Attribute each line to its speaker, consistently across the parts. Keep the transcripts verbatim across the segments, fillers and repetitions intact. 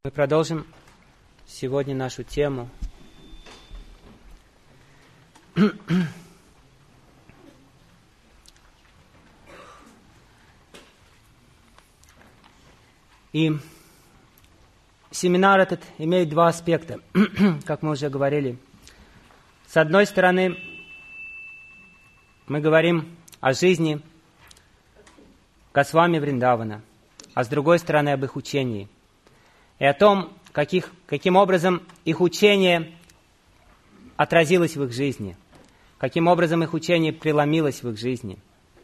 Speaker 1: Мы продолжим сегодня нашу тему. И семинар этот имеет два аспекта, как мы уже говорили. С одной стороны, мы говорим о жизни Госвами Вриндавана, а с другой стороны, об их учении. И о том, каких, каким образом их учение отразилось в их жизни, каким образом их учение преломилось в их жизни.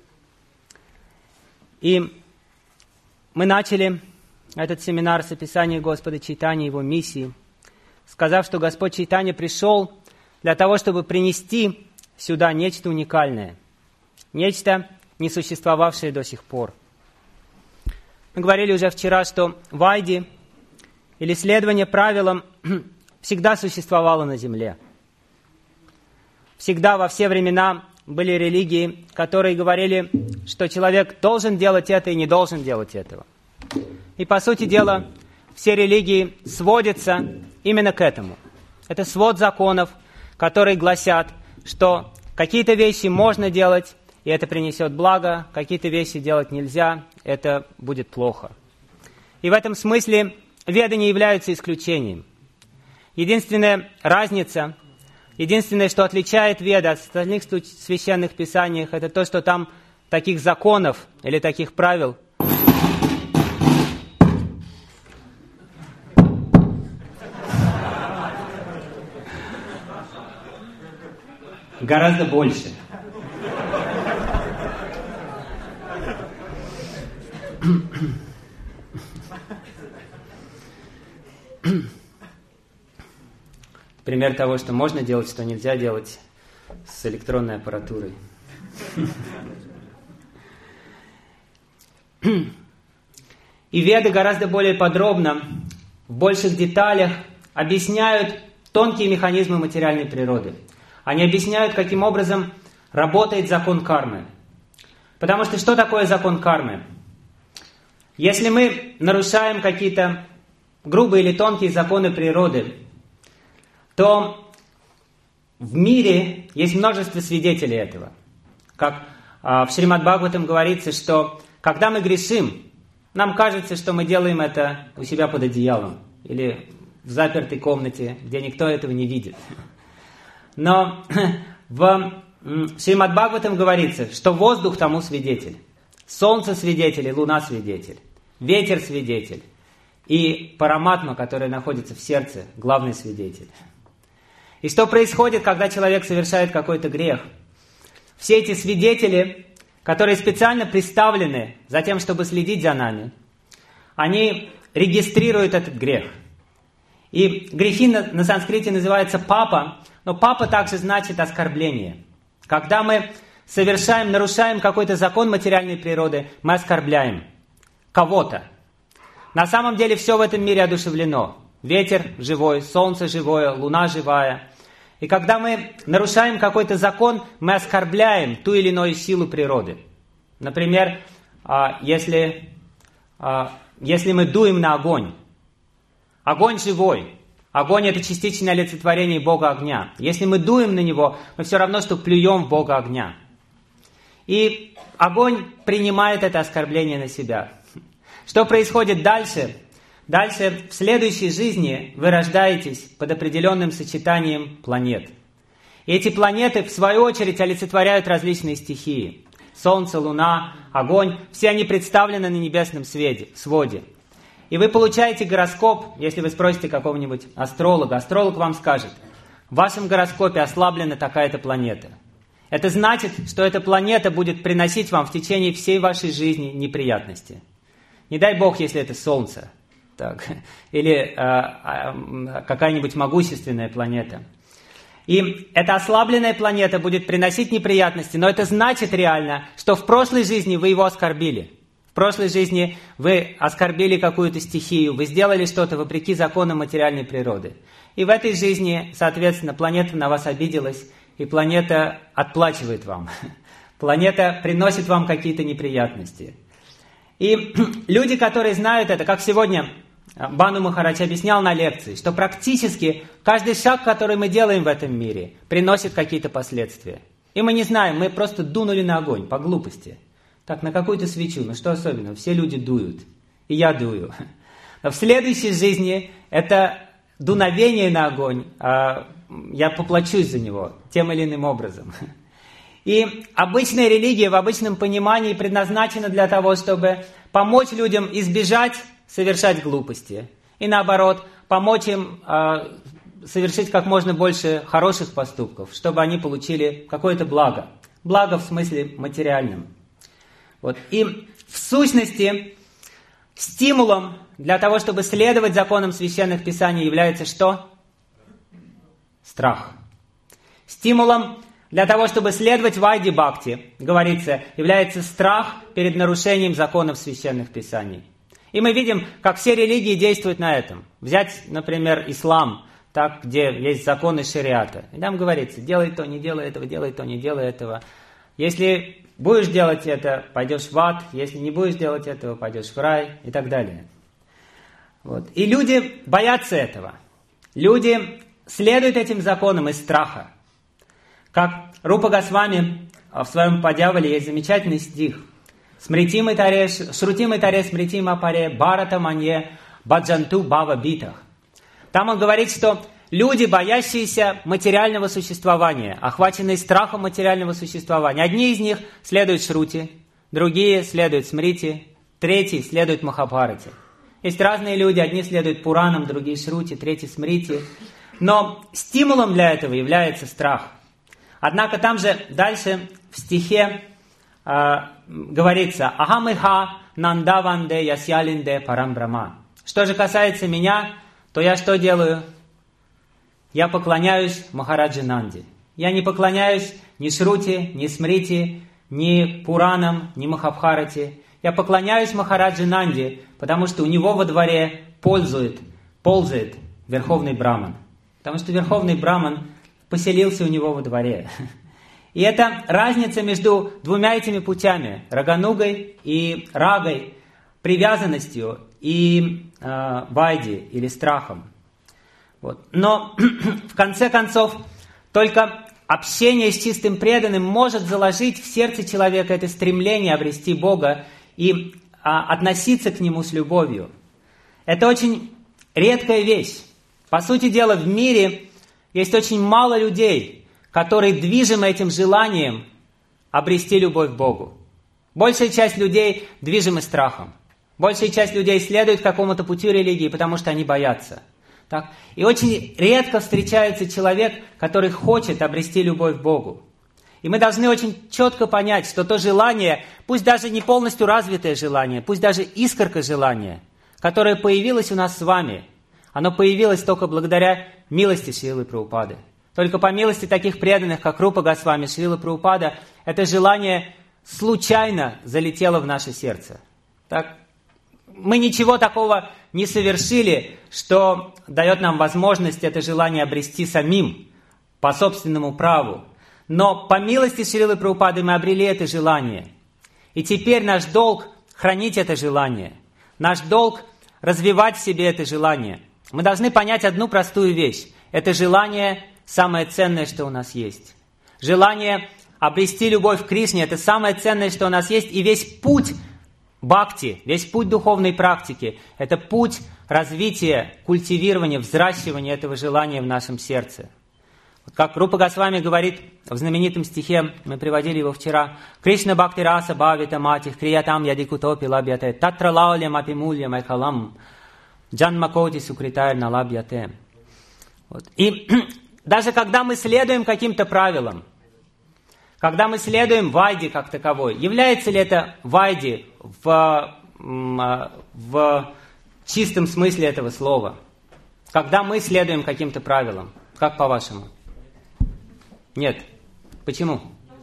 Speaker 1: И мы начали этот семинар с описания Господа Чайтаньи, его миссии, сказав, что Господь Чайтанья пришел для того, чтобы принести сюда нечто уникальное, нечто, не существовавшее до сих пор. Мы говорили уже вчера, что вайди, или следование правилам, всегда существовало на земле. Всегда, во все времена, были религии, которые говорили, что человек должен делать это и не должен делать этого. И, по сути дела, все религии сводятся именно к этому. Это свод законов, которые гласят, что какие-то вещи можно делать, и это принесет благо, какие-то вещи делать нельзя, это будет плохо. И в этом смысле Веды не являются исключением. Единственная разница, единственное, что отличает Веды от остальных священных писаний, это то, что там таких законов или таких правил гораздо больше. Пример того, что можно делать, что нельзя делать с электронной аппаратурой. И Веды гораздо более подробно, в больших деталях объясняют тонкие механизмы материальной природы. Они объясняют, каким образом работает закон кармы. Потому что что такое закон кармы? Если мы нарушаем какие-то грубые или тонкие законы природы, то в мире есть множество свидетелей этого. Как э, в Шримад Бхагаватам говорится, что когда мы грешим, нам кажется, что мы делаем это у себя под одеялом или в запертой комнате, где никто этого не видит. Но в Шримад Бхагаватам говорится, что воздух тому свидетель, солнце свидетель и луна свидетель, ветер свидетель и параматма, которая находится в сердце, главный свидетель. И что происходит, когда человек совершает какой-то грех? Все эти свидетели, которые специально представлены за тем, чтобы следить за нами, они регистрируют этот грех. И грехи на, на санскрите называются папа, но папа также значит оскорбление. Когда мы совершаем, нарушаем какой-то закон материальной природы, мы оскорбляем кого-то. На самом деле все в этом мире одушевлено. Ветер живой, солнце живое, луна живая. И когда мы нарушаем какой-то закон, мы оскорбляем ту или иную силу природы. Например, если, если мы дуем на огонь. Огонь живой. Огонь – это частичное олицетворение Бога огня. Если мы дуем на него, мы все равно, что плюем в Бога огня. И огонь принимает это оскорбление на себя. Что происходит дальше? Дальше, в следующей жизни вы рождаетесь под определенным сочетанием планет. И эти планеты, в свою очередь, олицетворяют различные стихии. Солнце, луна, огонь – все они представлены на небесном свете, своде. И вы получаете гороскоп, если вы спросите какого-нибудь астролога. Астролог вам скажет, в вашем гороскопе ослаблена такая-то планета. Это значит, что эта планета будет приносить вам в течение всей вашей жизни неприятности. Не дай Бог, если это Солнце. Так, или э, э, какая-нибудь могущественная планета. И эта ослабленная планета будет приносить неприятности, но это значит реально, что в прошлой жизни вы его оскорбили. В прошлой жизни вы оскорбили какую-то стихию, вы сделали что-то вопреки законам материальной природы. И в этой жизни, соответственно, планета на вас обиделась, и планета отплачивает вам. Планета приносит вам какие-то неприятности. И люди, которые знают это, как сегодня Бану Махарадж объяснял на лекции, что практически каждый шаг, который мы делаем в этом мире, приносит какие-то последствия. И мы не знаем, мы просто дунули на огонь по глупости. Так, на какую-то свечу, ну что особенного, все люди дуют, и я дую. Но в следующей жизни это дуновение на огонь, я поплачусь за него тем или иным образом. И обычная религия в обычном понимании предназначена для того, чтобы помочь людям избежать совершать глупости. И наоборот, помочь им э, совершить как можно больше хороших поступков, чтобы они получили какое-то благо. Благо в смысле материальном. Вот. И в сущности, стимулом для того, чтобы следовать законам священных писаний, является что? Страх. Стимулом для того, чтобы следовать Вайди Бхакти, говорится, является страх перед нарушением законов священных писаний. И мы видим, как все религии действуют на этом. Взять, например, ислам, так, где есть законы шариата. И там говорится, делай то, не делай этого, делай то, не делай этого. Если будешь делать это, пойдешь в ад. Если не будешь делать этого, пойдешь в рай и так далее. Вот. И люди боятся этого. Люди следуют этим законам из страха. Как Рупа Госвами в своем Падьявале есть замечательный стих. Смритим и таре, шрутим и таре, смритим апаре, барата манье, баджанту бава битах. Там он говорит, что люди, боящиеся материального существования, охваченные страхом материального существования, одни из них следуют Шрути, другие следуют Смрити, третьи следуют Махабхарате. Есть разные люди, одни следуют Пуранам, другие Шрути, третьи Смрити. Но стимулом для этого является страх. Однако там же дальше в стихе э, говорится «Ахамиха нандаванде ясьялинде парамбрама». Что же касается меня, то я что делаю? Я поклоняюсь Махараджи Нанди. Я не поклоняюсь ни Шрути, ни Смрити, ни Пуранам, ни Махабхарате. Я поклоняюсь Махараджи Нанди, потому что у него во дворе ползает, ползает Верховный Браман. Потому что Верховный Браман поселился у него во дворе. И это разница между двумя этими путями, Раганугой и Рагой, привязанностью и э, вайди или страхом. Вот. Но в конце концов только общение с чистым преданным может заложить в сердце человека это стремление обрести Бога и а, относиться к Нему с любовью. Это очень редкая вещь. По сути дела, в мире есть очень мало людей, которые движимы этим желанием обрести любовь к Богу. Большая часть людей движимы страхом. Большая часть людей следует какому-то пути религии, потому что они боятся. Так? И очень редко встречается человек, который хочет обрести любовь к Богу. И мы должны очень четко понять, что то желание, пусть даже не полностью развитое желание, пусть даже искорка желания, которое появилось у нас с вами, оно появилось только благодаря милости Шрилы Прабхупады. Только по милости таких преданных, как Рупа Госвами, Шрила Прабхупада, это желание случайно залетело в наше сердце. Так? Мы ничего такого не совершили, что дает нам возможность это желание обрести самим, по собственному праву. Но по милости Шрилы Прабхупады мы обрели это желание. И теперь наш долг хранить это желание. Наш долг развивать в себе это желание. Мы должны понять одну простую вещь. Это желание самое ценное, что у нас есть. Желание обрести любовь к Кришне – это самое ценное, что у нас есть. И весь путь бхакти, весь путь духовной практики – это путь развития, культивирования, взращивания этого желания в нашем сердце. Как Рупа Госвами говорит в знаменитом стихе, мы приводили его вчера, «Кришна бхакти раса бхавита матих криятам ядикутопи лабьяте татра лаулям апимульям айхалам джанмакоти сукритайр налабьяте». Вот. И даже когда мы следуем каким-то правилам, когда мы следуем вайди как таковой, является ли это вайди в, в чистом смысле этого слова? Когда мы следуем каким-то правилам, как по-вашему? Нет. Почему?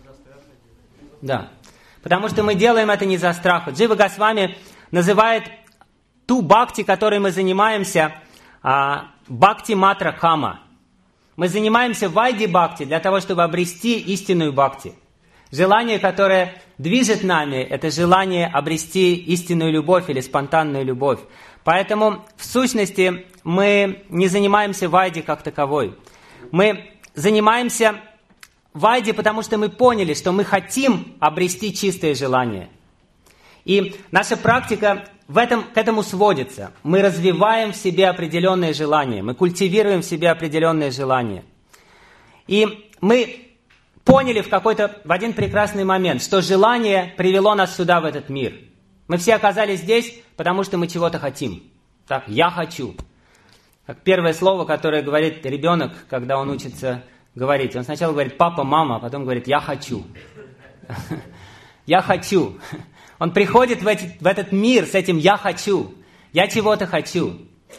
Speaker 1: Да. Потому что мы делаем это не за страх. Джива Госвами называет ту бхакти, которой мы занимаемся, бхакти матра кама. Мы занимаемся вайди бхакти для того, чтобы обрести истинную бхакти. Желание, которое движет нами, это желание обрести истинную любовь или спонтанную любовь. Поэтому, в сущности, мы не занимаемся вайди как таковой. Мы занимаемся вайди, потому что мы поняли, что мы хотим обрести чистое желание. И наша практика в этом, к этому сводится. Мы развиваем в себе определенные желания, мы культивируем в себе определенные желания. И мы поняли в какой-то, в один прекрасный момент, что желание привело нас сюда, в этот мир. Мы все оказались здесь, потому что мы чего-то хотим. Так, я хочу. Как первое слово, которое говорит ребенок, когда он учится говорить. Он сначала говорит папа, мама, а потом говорит я хочу. Я хочу. Он приходит в, эти, в этот мир с этим «я хочу», «я чего-то хочу».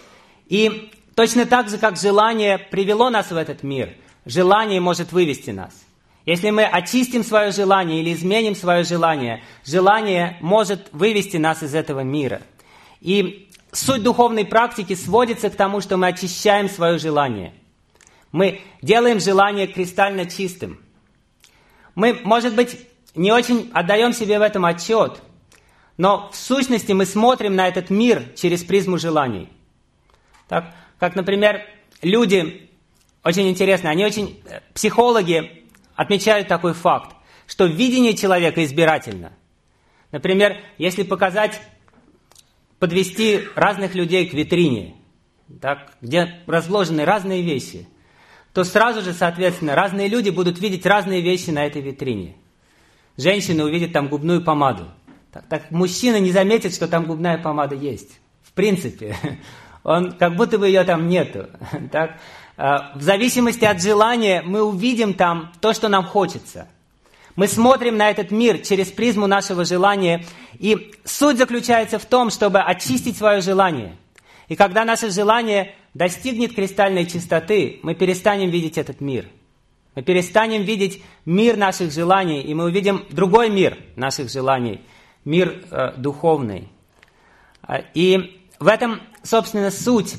Speaker 1: И точно так же, как желание привело нас в этот мир, желание может вывести нас. Если мы очистим свое желание или изменим свое желание, желание может вывести нас из этого мира. И суть духовной практики сводится к тому, что мы очищаем свое желание. Мы делаем желание кристально чистым. Мы, может быть, не очень отдаем себе в этом отчет, но в сущности мы смотрим на этот мир через призму желаний. Так, как, например, люди, очень интересно, они очень, психологи отмечают такой факт, что видение человека избирательно. Например, если показать, подвести разных людей к витрине, так, где разложены разные вещи, то сразу же, соответственно, разные люди будут видеть разные вещи на этой витрине. Женщина увидит там губную помаду. Так, так мужчина не заметит, что там губная помада есть. В принципе, он как будто бы ее там нету. Так, в зависимости от желания мы увидим там то, что нам хочется. Мы смотрим на этот мир через призму нашего желания, и суть заключается в том, чтобы очистить свое желание. И когда наше желание достигнет кристальной чистоты, мы перестанем видеть этот мир. Мы перестанем видеть мир наших желаний, и мы увидим другой мир наших желаний, мир э, духовный. И в этом, собственно, суть.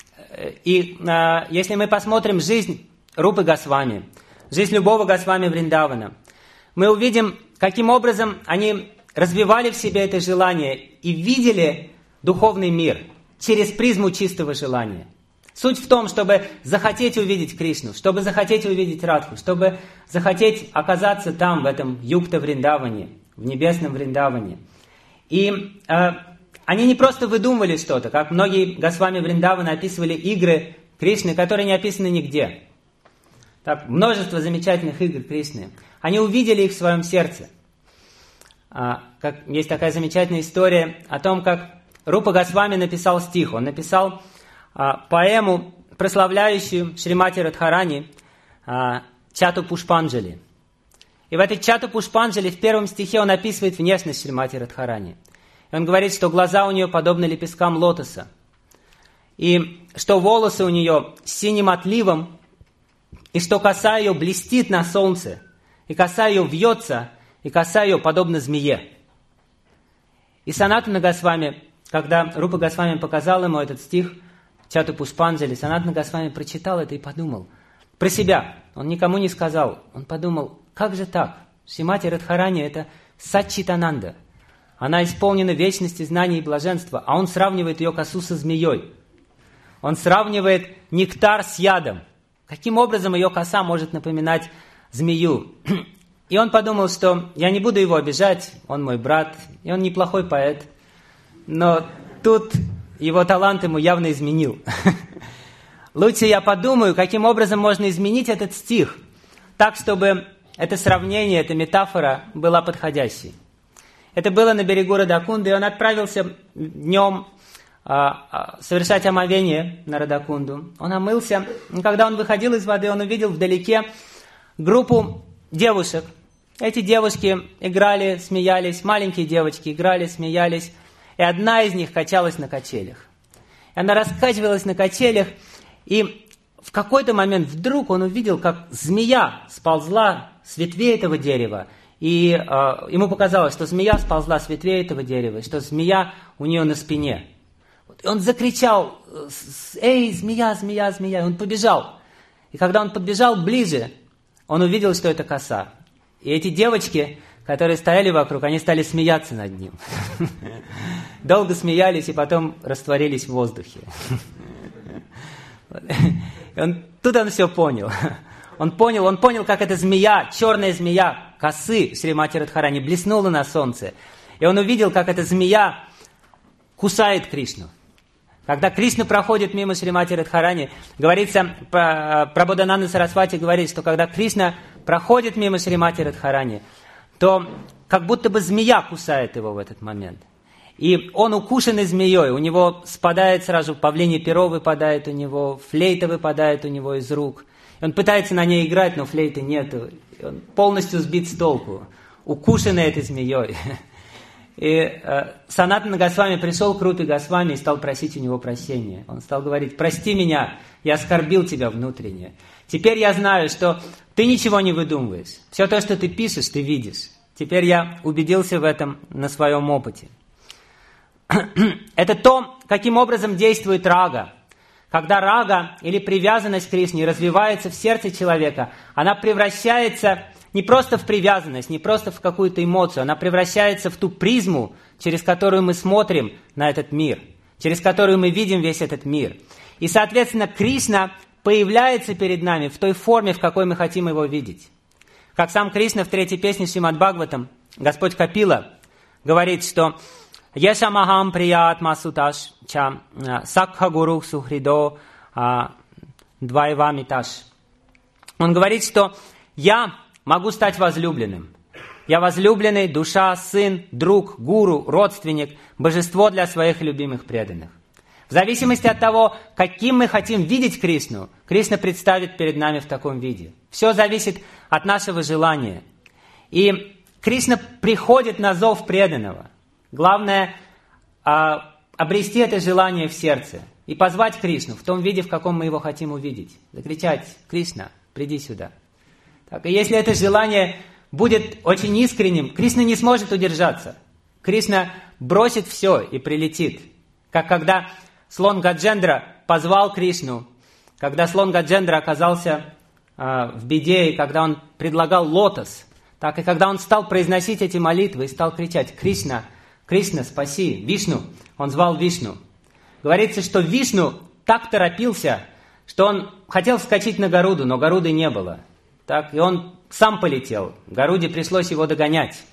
Speaker 1: И э, если мы посмотрим жизнь Рупы Госвами, жизнь любого Госвами Вриндавана, мы увидим, каким образом они развивали в себе это желание и видели духовный мир через призму чистого желания. Суть в том, чтобы захотеть увидеть Кришну, чтобы захотеть увидеть Радху, чтобы захотеть оказаться там, в этом Юкта Вриндаване, в небесном Вриндаване. И э, они не просто выдумывали что-то, как многие Госвами Вриндавана описывали игры Кришны, которые не описаны нигде. Так, множество замечательных игр Кришны. Они увидели их в своем сердце. А, как, есть такая замечательная история о том, как Рупа Госвами написал стих. Он написал а, поэму, прославляющую Шримати Радхарани, а, Чату Пушпанджали. И в этой Чату Пушпанджали в первом стихе он описывает внешность Шримати Радхарани. И он говорит, что глаза у нее подобны лепесткам лотоса. И что волосы у нее с синим отливом, и что коса ее блестит на солнце, и коса ее вьется, и коса ее подобна змее. И Санатана Госвами, когда Рупа Госвами показал ему этот стих, Чату Пушпанджали, Санатана Госвами прочитал это и подумал про себя. Он никому не сказал. Он подумал, как же так? Шримати Радхарани – это Саччитананда. Она исполнена вечности, знаний и блаженства, а он сравнивает ее косу со змеей. Он сравнивает нектар с ядом. Каким образом ее коса может напоминать змею? И он подумал, что я не буду его обижать, он мой брат, и он неплохой поэт. Но тут его талант ему явно изменил. Лучше я подумаю, каким образом можно изменить этот стих, так, чтобы это сравнение, эта метафора была подходящей. Это было на берегу Радакунды, и он отправился днем а, а, совершать омовение на Радакунду. Он омылся, и когда он выходил из воды, он увидел вдалеке группу девушек. Эти девушки играли, смеялись, маленькие девочки играли, смеялись, и одна из них качалась на качелях. И она раскачивалась на качелях, и в какой-то момент вдруг он увидел, как змея сползла с ветвей этого дерева, и э, ему показалось, что змея сползла с ветвей этого дерева, и что змея у нее на спине. И он закричал, «Эй, змея, змея, змея!» И он побежал. И когда он подбежал ближе, он увидел, что это коса. И эти девочки, которые стояли вокруг, они стали смеяться над ним. Долго смеялись и потом растворились в воздухе. И он, тут он все понял. Он понял, он понял, как эта змея, черная змея, косы Шримати Радхарани, блеснула на солнце. И он увидел, как эта змея кусает Кришну. Когда Кришна проходит мимо Шримати Радхарани, говорится, Прабодхананда Сарасвати говорит, что когда Кришна проходит мимо Шримати Радхарани, то как будто бы змея кусает его в этот момент. И он укушенный змеей, у него спадает сразу, павлинье перо выпадает у него, флейта выпадает у него из рук. И он пытается на ней играть, но флейты нету. И он полностью сбит с толку, укушенный этой змеей. И э, Санатана Госвами пришел к Рупе Госвами и стал просить у него прощения. Он стал говорить: прости меня, я оскорбил тебя внутренне. Теперь я знаю, что ты ничего не выдумываешь. Все то, что ты пишешь, ты видишь. Теперь я убедился в этом на своем опыте. Это то, каким образом действует рага. Когда рага или привязанность к Кришне развивается в сердце человека, она превращается не просто в привязанность, не просто в какую-то эмоцию, она превращается в ту призму, через которую мы смотрим на этот мир, через которую мы видим весь этот мир. И, соответственно, Кришна появляется перед нами в той форме, в какой мы хотим его видеть. Как сам Кришна в третьей песне Шримад Бхагаватам, Господь Капила, говорит, что «Ешамахам приятма суташ ча сакха гуру сухридо двайвамиташ». Он говорит, что «я могу стать возлюбленным. Я возлюбленный, душа, сын, друг, гуру, родственник, божество для своих любимых преданных». В зависимости от того, каким мы хотим видеть Кришну, Кришна представит перед нами в таком виде. Все зависит от нашего желания. И Кришна приходит на зов преданного. Главное а, обрести это желание в сердце и позвать Кришну в том виде, в каком мы его хотим увидеть. Закричать: «Кришна, приди сюда». Так, и если это желание будет очень искренним, Кришна не сможет удержаться. Кришна бросит все и прилетит. Как когда слон Гаджендра позвал Кришну, когда слон Гаджендра оказался э, в беде, и когда он предлагал лотос, так и когда он стал произносить эти молитвы и стал кричать: «Кришна, Кришна, спаси, Вишну», он звал Вишну. Говорится, что Вишну так торопился, что он хотел вскочить на Гаруду, но Гаруды не было. Так, и он сам полетел. Гаруде пришлось его догонять.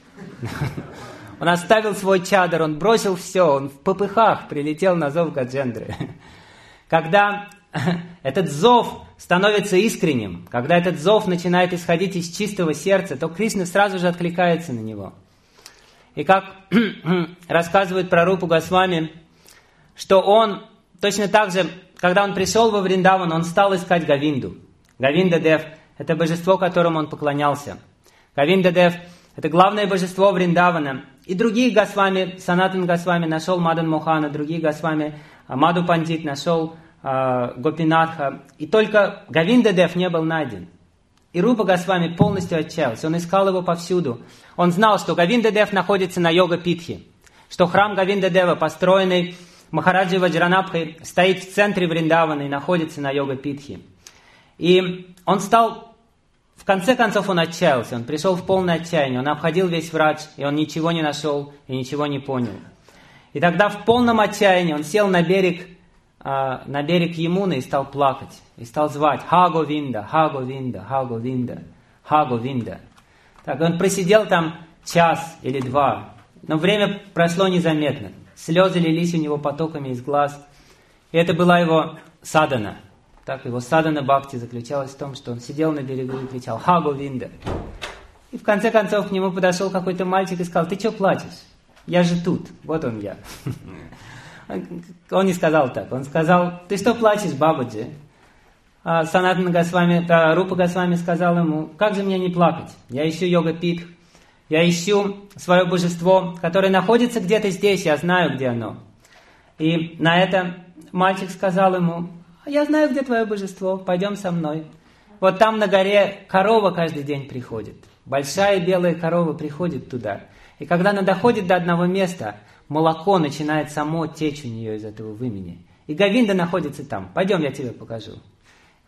Speaker 1: Он оставил свой чадр, он бросил все, он в попыхах прилетел на зов Гаджендры. Когда этот зов становится искренним, когда этот зов начинает исходить из чистого сердца, то Кришна сразу же откликается на него. И как рассказывает про Рупу Госвами, что он точно так же, когда он пришел во Вриндаван, он стал искать Говинду. Говинда Дев – это божество, которому он поклонялся. Говинда Дев – это главное божество Вриндавана. И другие Госвами, Санатан Госвами нашел Мадан Мохана, другие Госвами, Маду Пандит нашел э, Гопинатха. И только Говинда Дев не был найден. И Рупа Госвами полностью отчаялся. Он искал его повсюду. Он знал, что Говинда Дев находится на Йога-Питхе, что храм Говинда Дева, построенный Махараджи Ваджранабхой, стоит в центре Вриндавана и находится на Йога-Питхе. И он стал... В конце концов он отчаялся, он пришел в полное отчаяние, он обходил весь врадж, и он ничего не нашел и ничего не понял. И тогда в полном отчаянии он сел на берег, э, на берег Ямуны и стал плакать, и стал звать: «Ха Говинда, Ха Говинда, Ха Говинда, Ха Говинда». Так, он просидел там час или два, но время прошло незаметно, слезы лились у него потоками из глаз, и это была его садхана. Так, его садхана бхакти заключалась в том, что он сидел на берегу и кричал: «Ха Говинда». И в конце концов к нему подошел какой-то мальчик и сказал: «Ты что плачешь? Я же тут, вот он я». Он не сказал так, он сказал: «Ты что плачешь, Бабаджи?» А Санатана Госвами, а Рупа Госвами сказал ему: «Как же мне не плакать? Я ищу йога-питх, я ищу свое божество, которое находится где-то здесь, я знаю, где оно». И на это мальчик сказал ему: «Я знаю, где твое божество, пойдем со мной. Вот там на горе корова каждый день приходит. Большая белая корова приходит туда. И когда она доходит до одного места, молоко начинает само течь у нее из этого вымени. И Говинда находится там. Пойдем, я тебе покажу».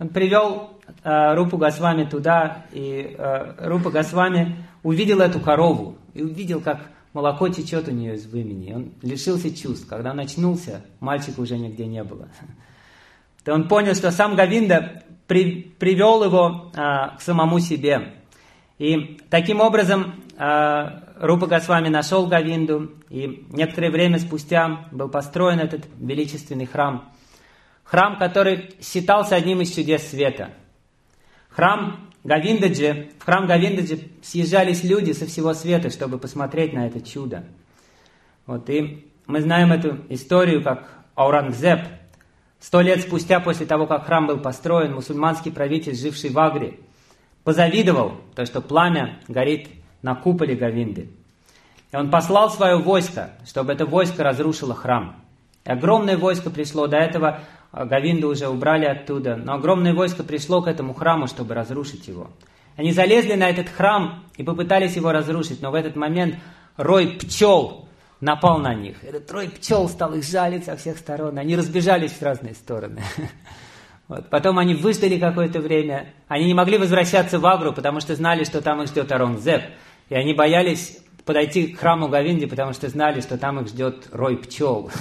Speaker 1: Он привел э, Рупу Госвами туда, и э, Рупа Госвами увидел эту корову, и увидел, как молоко течет у нее из вымени. Он лишился чувств. Когда он очнулся, мальчика уже нигде не было. То он понял, что сам Говинда при, привел его э, к самому себе. И таким образом э, Рупа Госвами нашел Говинду, и некоторое время спустя был построен этот величественный храм. Храм, который считался одним из чудес света. Храм Говиндаджи, в храм Говиндаджи съезжались люди со всего света, чтобы посмотреть на это чудо. Вот, и мы знаем эту историю, как Аурангзеб, сто лет спустя после того, как храм был построен, мусульманский правитель, живший в Агре, позавидовал, то, что пламя горит на куполе Говинды. И он послал свое войско, чтобы это войско разрушило храм. И огромное войско пришло, до этого Говинду уже убрали оттуда, но огромное войско пришло к этому храму, чтобы разрушить его. Они залезли на этот храм и попытались его разрушить, но в этот момент рой пчел напал на них. Этот рой пчел стал их жалить со всех сторон, они разбежались в разные стороны. Вот. Потом они выждали какое-то время, они не могли возвращаться в Агру, потому что знали, что там их ждет Аурангзеб, и они боялись подойти к храму Говинды, потому что знали, что там их ждет рой пчел.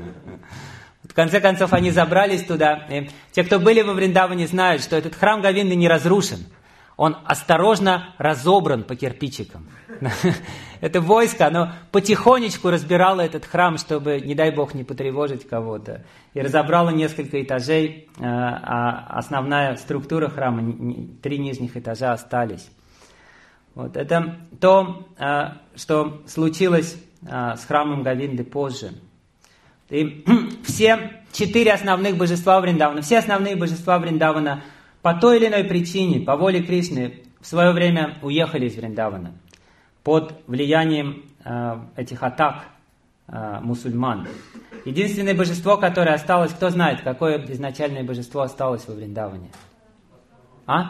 Speaker 1: В конце концов, они забрались туда. И те, кто были во Вриндаване, знают, что этот храм Говинды не разрушен. Он осторожно разобран по кирпичикам. Это войско, оно потихонечку разбирало этот храм, чтобы, не дай бог, не потревожить кого-то. И разобрало несколько этажей, а основная структура храма, три нижних этажа остались. Вот. Это то, что случилось с храмом Говинды позже. И все четыре основных божества Вриндавана, все основные божества Вриндавана по той или иной причине, по воле Кришны, в свое время уехали из Вриндавана под влиянием э, этих атак э, мусульман. Единственное божество, которое осталось, кто знает, какое изначальное божество осталось во Вриндаване? А?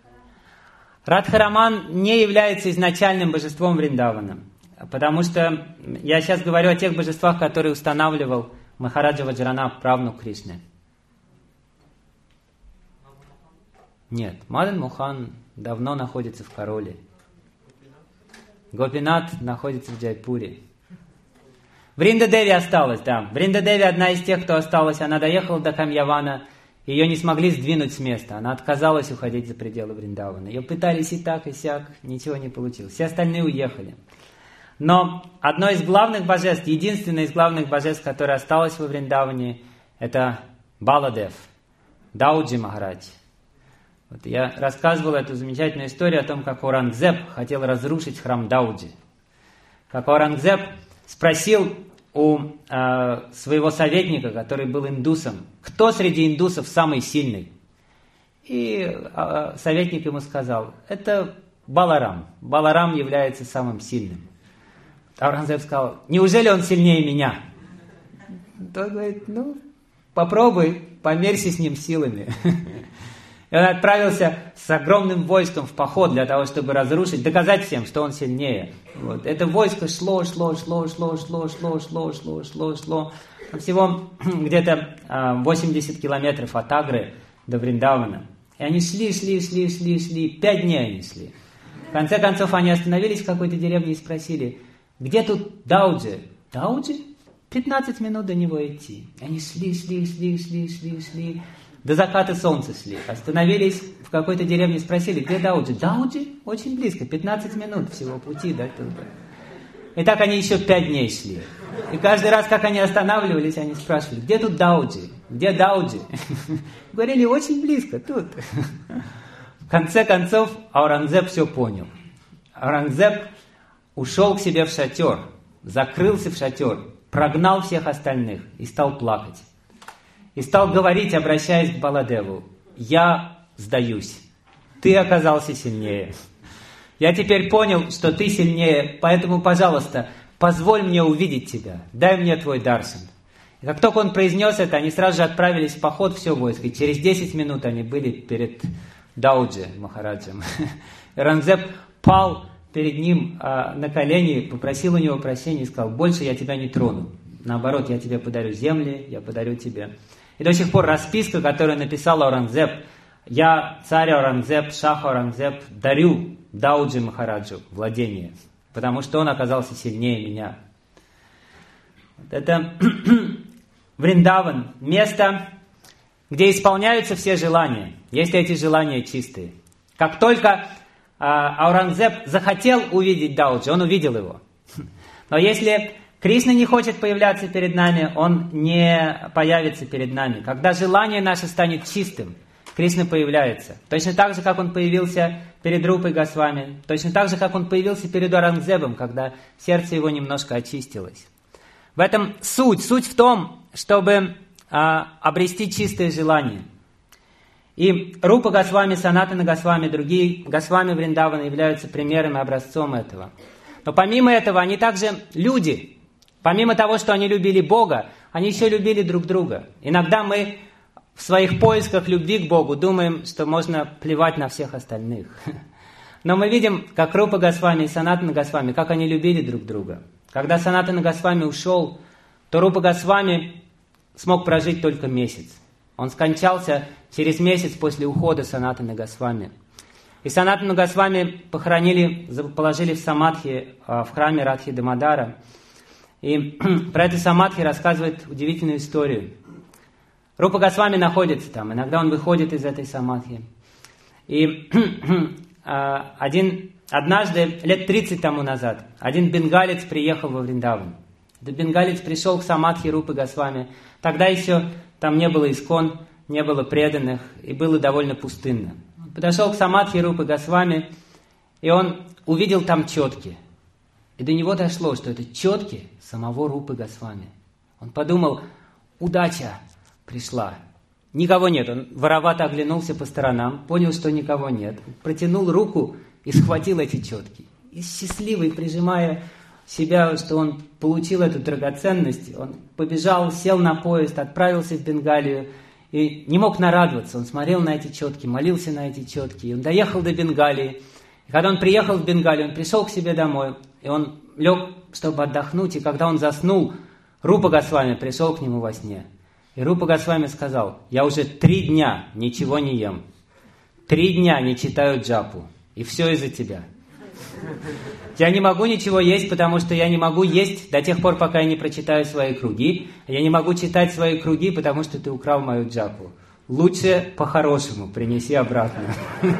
Speaker 1: Радхараман не является изначальным божеством Вриндавана. Потому что я сейчас говорю о тех божествах, которые устанавливал Махараджа Ваджранабх, правнук Кришны. Нет, Мадан Мохан давно находится в Кароле. Гопинат находится в Джайпуре. Вринда Деви осталась, да. Вринда Деви одна из тех, кто осталась. Она доехала до Камьявана. Ее не смогли сдвинуть с места. Она отказалась уходить за пределы Вриндавана. Ее пытались и так, и сяк. Ничего не получилось. Все остальные уехали. Но одно из главных божеств, единственное из главных божеств, которое осталось во Вриндаване, это Баладев, Дауджи Махарадж. Вот я рассказывал эту замечательную историю о том, как Аурангзеб хотел разрушить храм Дауджи. Как Аурангзеб спросил у э, своего советника, который был индусом, кто среди индусов самый сильный. И э, советник ему сказал, это Баларам. Баларам является самым сильным. Аурангзеб сказал, неужели он сильнее меня? Тот говорит, ну, попробуй, померься с ним силами. И он отправился с огромным войском в поход для того, чтобы разрушить, доказать всем, что он сильнее. Вот. Это войско шло, шло, шло, шло, шло, шло, шло, шло, шло, шло. Всего где-то восемьдесят километров от Агры до Вриндавана. И они шли, шли, шли, шли, шли, пять дней они шли. В конце концов они остановились в какой-то деревне и спросили, где тут Дауджи? Дауджи? пятнадцать минут до него идти. Они шли, шли, шли, шли, шли, шли. До заката солнца шли. Остановились в какой-то деревне, спросили, где Дауджи? Дауджи? Очень близко, пятнадцать минут всего пути до туда. И так они еще пять дней шли. И каждый раз, как они останавливались, они спрашивали, где тут Дауджи? Где Дауджи? Говорили, очень близко, тут. В конце концов, Аурангзеб все понял. Аурангзеб ушел к себе в шатер, закрылся в шатер, прогнал всех остальных и стал плакать. И стал говорить, обращаясь к Баладеву, «Я сдаюсь, ты оказался сильнее. Я теперь понял, что ты сильнее, поэтому, пожалуйста, позволь мне увидеть тебя, дай мне твой даршан». И как только он произнес это, они сразу же отправились в поход, все войско, и через десять минут они были перед Дауджи Махараджем. Аурангзеб пал перед ним а, на колени, попросил у него прощения и сказал, больше я тебя не трону. Наоборот, я тебе подарю земли, я подарю тебе. И до сих пор расписка, которую написал Аурангзеб, я, царь Аурангзеб, шах Аурангзеб, дарю Дауджи Махараджу владение, потому что он оказался сильнее меня. Это Вриндаван, место, где исполняются все желания, если эти желания чистые. Как только а, Аурангзеб захотел увидеть Дауджи, он увидел его. Но если Кришна не хочет появляться перед нами, он не появится перед нами. Когда желание наше станет чистым, Кришна появляется. Точно так же, как он появился перед Рупой Госвами, точно так же, как он появился перед Аурангзебом, когда сердце его немножко очистилось. В этом суть. Суть в том, чтобы а, обрести чистое желание. И Рупа Госвами, Санатана Госвами, другие Госвами Вриндавана являются примером и образцом этого. Но помимо этого, они также люди. Помимо того, что они любили Бога, они еще любили друг друга. Иногда мы в своих поисках любви к Богу думаем, что можно плевать на всех остальных. Но мы видим, как Рупа Госвами и Санатана Госвами, как они любили друг друга. Когда Санатана Госвами ушел, то Рупа Госвами смог прожить только месяц. Он скончался через месяц после ухода Санатана Госвами. И Санатана Госвами похоронили, положили в самадхи в храме Радхи Дамодара. И про эту самадхи рассказывает удивительную историю. Рупа Госвами находится там, иногда он выходит из этой самадхи. И один, однажды, лет тридцать тому назад, один бенгалец приехал во Вриндаван. Этот бенгалец пришел к самадхи Рупы Госвами. Тогда еще там не было искон, не было преданных, и было довольно пустынно. Он подошел к самадхи Рупы Госвами, и он увидел там четки. И до него дошло, что это четки самого Рупы Госвами. Он подумал, удача пришла. Никого нет. Он воровато оглянулся по сторонам, понял, что никого нет. Протянул руку и схватил эти четки. И счастливый, прижимая себя, что он получил эту драгоценность, он побежал, сел на поезд, отправился в Бенгалию и не мог нарадоваться. Он смотрел на эти четки, молился на эти четки. И он доехал до Бенгалии. И когда он приехал в Бенгалию, он пришел к себе домой, и он лег, чтобы отдохнуть. И когда он заснул, Рупа Госвами пришел к нему во сне. И Рупа Госвами сказал, я уже три дня ничего не ем. Три дня не читаю джапу. И все из-за тебя. Я не могу ничего есть, потому что я не могу есть до тех пор, пока я не прочитаю свои круги. Я не могу читать свои круги, потому что ты украл мою джапу. Лучше по-хорошему принеси обратно.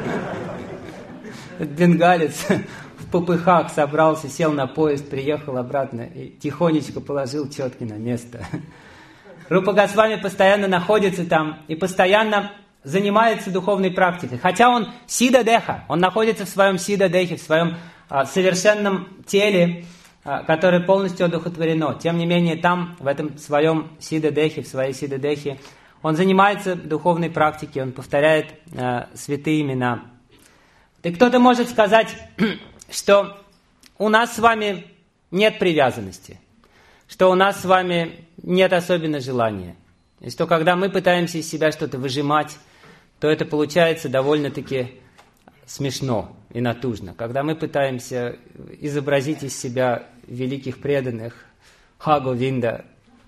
Speaker 1: Бенгалец в попыхах собрался, сел на поезд, приехал обратно и тихонечко положил четки на место. Рупа Госвами постоянно находится там и постоянно занимается духовной практикой. Хотя он сида-деха, он находится в своем сида-дехе, в своем а, совершенном теле, а, которое полностью одухотворено. Тем не менее, там, в этом своем сида-дехе, в своей сида-дехе, он занимается духовной практикой, он повторяет а, святые имена. И кто-то может сказать, что у нас с вами нет привязанности, что у нас с вами нет особенно желания. И что когда мы пытаемся из себя что-то выжимать, то это получается довольно-таки смешно и натужно. Когда мы пытаемся изобразить из себя великих преданных, Ха Говинда,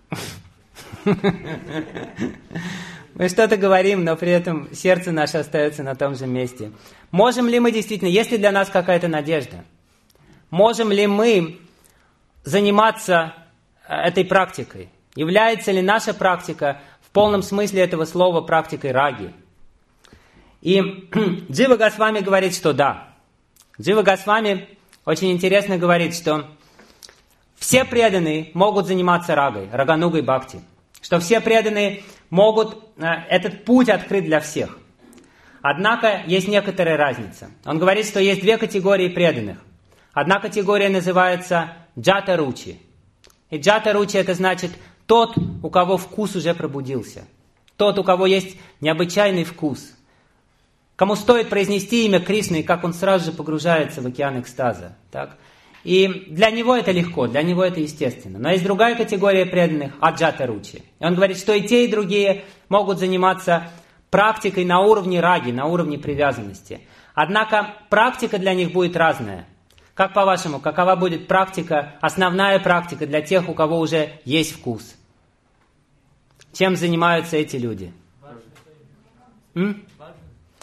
Speaker 1: мы что-то говорим, но при этом сердце наше остается на том же месте. Можем ли мы действительно, есть ли для нас какая-то надежда? Можем ли мы заниматься этой практикой? Является ли наша практика в полном смысле этого слова практикой раги? И Джива Госвами говорит, что да. Джива Госвами очень интересно говорит, что все преданные могут заниматься рагой, раганугой бхакти. Что все преданные могут, этот путь открыт для всех. Однако есть некоторая разница. Он говорит, что есть две категории преданных. Одна категория называется джата-ручи. И джата-ручи это значит тот, у кого вкус уже пробудился. Тот, у кого есть необычайный вкус. Кому стоит произнести имя Кришны, и как он сразу же погружается в океан экстаза. Так? И для него это легко, для него это естественно. Но есть другая категория преданных, аджата-ручи. И он говорит, что и те, и другие могут заниматься практикой на уровне раги, на уровне привязанности. Однако практика для них будет разная. Как по-вашему, какова будет практика, основная практика для тех, у кого уже есть вкус? Чем занимаются эти люди? М?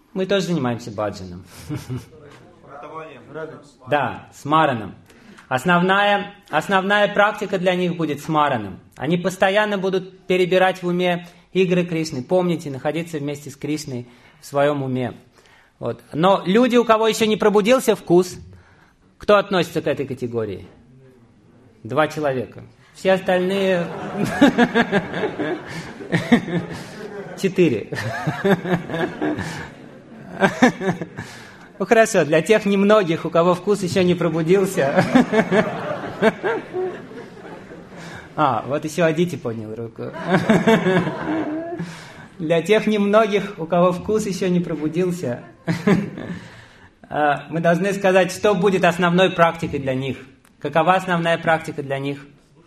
Speaker 1: Мы тоже занимаемся баджаном. Да, смараном. Основная, основная практика для них будет смараном. Они постоянно будут перебирать в уме игры Кришны. Помните, находиться вместе с Кришной в своем уме. Вот. Но люди, у кого еще не пробудился вкус, кто относится к этой категории? Два человека. Все остальные... Четыре. Ну хорошо, для тех немногих, у кого вкус еще не пробудился. А, вот еще Адити поднял руку. Для тех немногих, у кого вкус еще не пробудился, мы должны сказать, что будет основной практикой для них. Какова основная практика для них?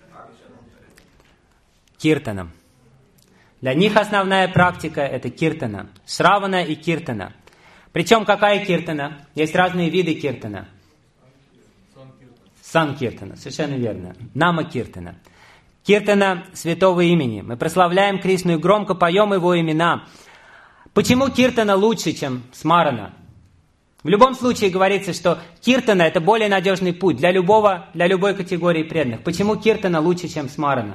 Speaker 1: Киртаном. Для них основная практика – это киртана. Шравана и киртана. Причем какая киртана? Есть разные виды киртана. Сан-киртана, совершенно верно. Нама-киртана. Киртана святого имени. Мы прославляем Кришну и громко поем его имена. Почему киртана лучше, чем смарана? В любом случае говорится, что киртана – это более надежный путь для любого, для любой категории преданных. Почему киртана лучше, чем смарана?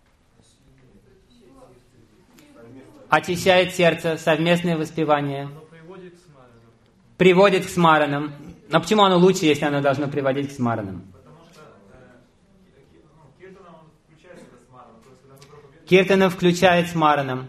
Speaker 1: Очищает сердце, совместное воспевание. Приводит к смаранам. Но почему оно лучше, если оно должно приводить к смаранам? Киртана включает смаранам.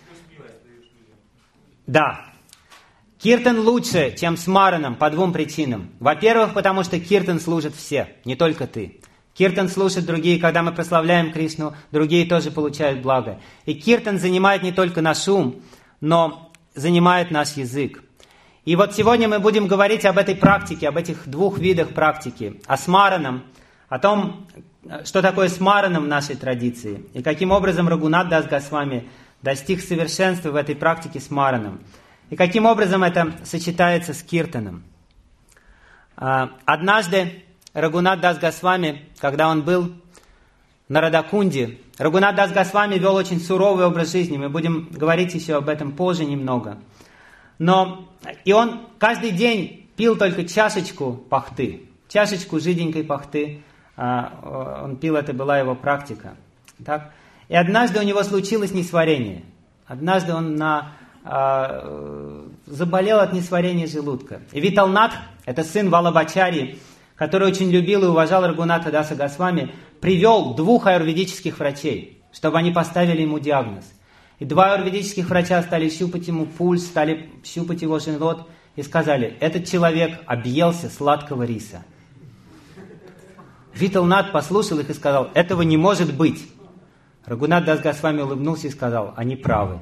Speaker 1: Да. Киртан лучше, чем смаранам по двум причинам. Во-первых, потому что киртан служит все, не только ты. Киртан слушают другие, когда мы прославляем Кришну, другие тоже получают благо. И киртан занимает не только наш ум, но занимает наш язык. И вот сегодня мы будем говорить об этой практике, об этих двух видах практики. О смаранам, о том, что такое смаранам в нашей традиции. И каким образом Рагунат Дас Госвами достиг совершенства в этой практике смаранам. И каким образом это сочетается с киртаном. Однажды Рагунат Дас Госвами, когда он был на Радакунде, Рагунат Дас Госвами вел очень суровый образ жизни. Мы будем говорить еще об этом позже немного. Но и он каждый день пил только чашечку пахты. Чашечку жиденькой пахты. Он пил, это была его практика. Так? И однажды у него случилось несварение. Однажды он на, э, заболел от несварения желудка. И Виталнат, это сын Валабачари, который очень любил и уважал Рагуната Даса Госвами, привел двух аюрведических врачей, чтобы они поставили ему диагноз. И два аюрведических врача стали щупать ему пульс, стали щупать его живот и сказали: этот человек объелся сладкого риса. Виталнат послушал их и сказал: этого не может быть. Рагунат Дас Госвами улыбнулся и сказал: они правы.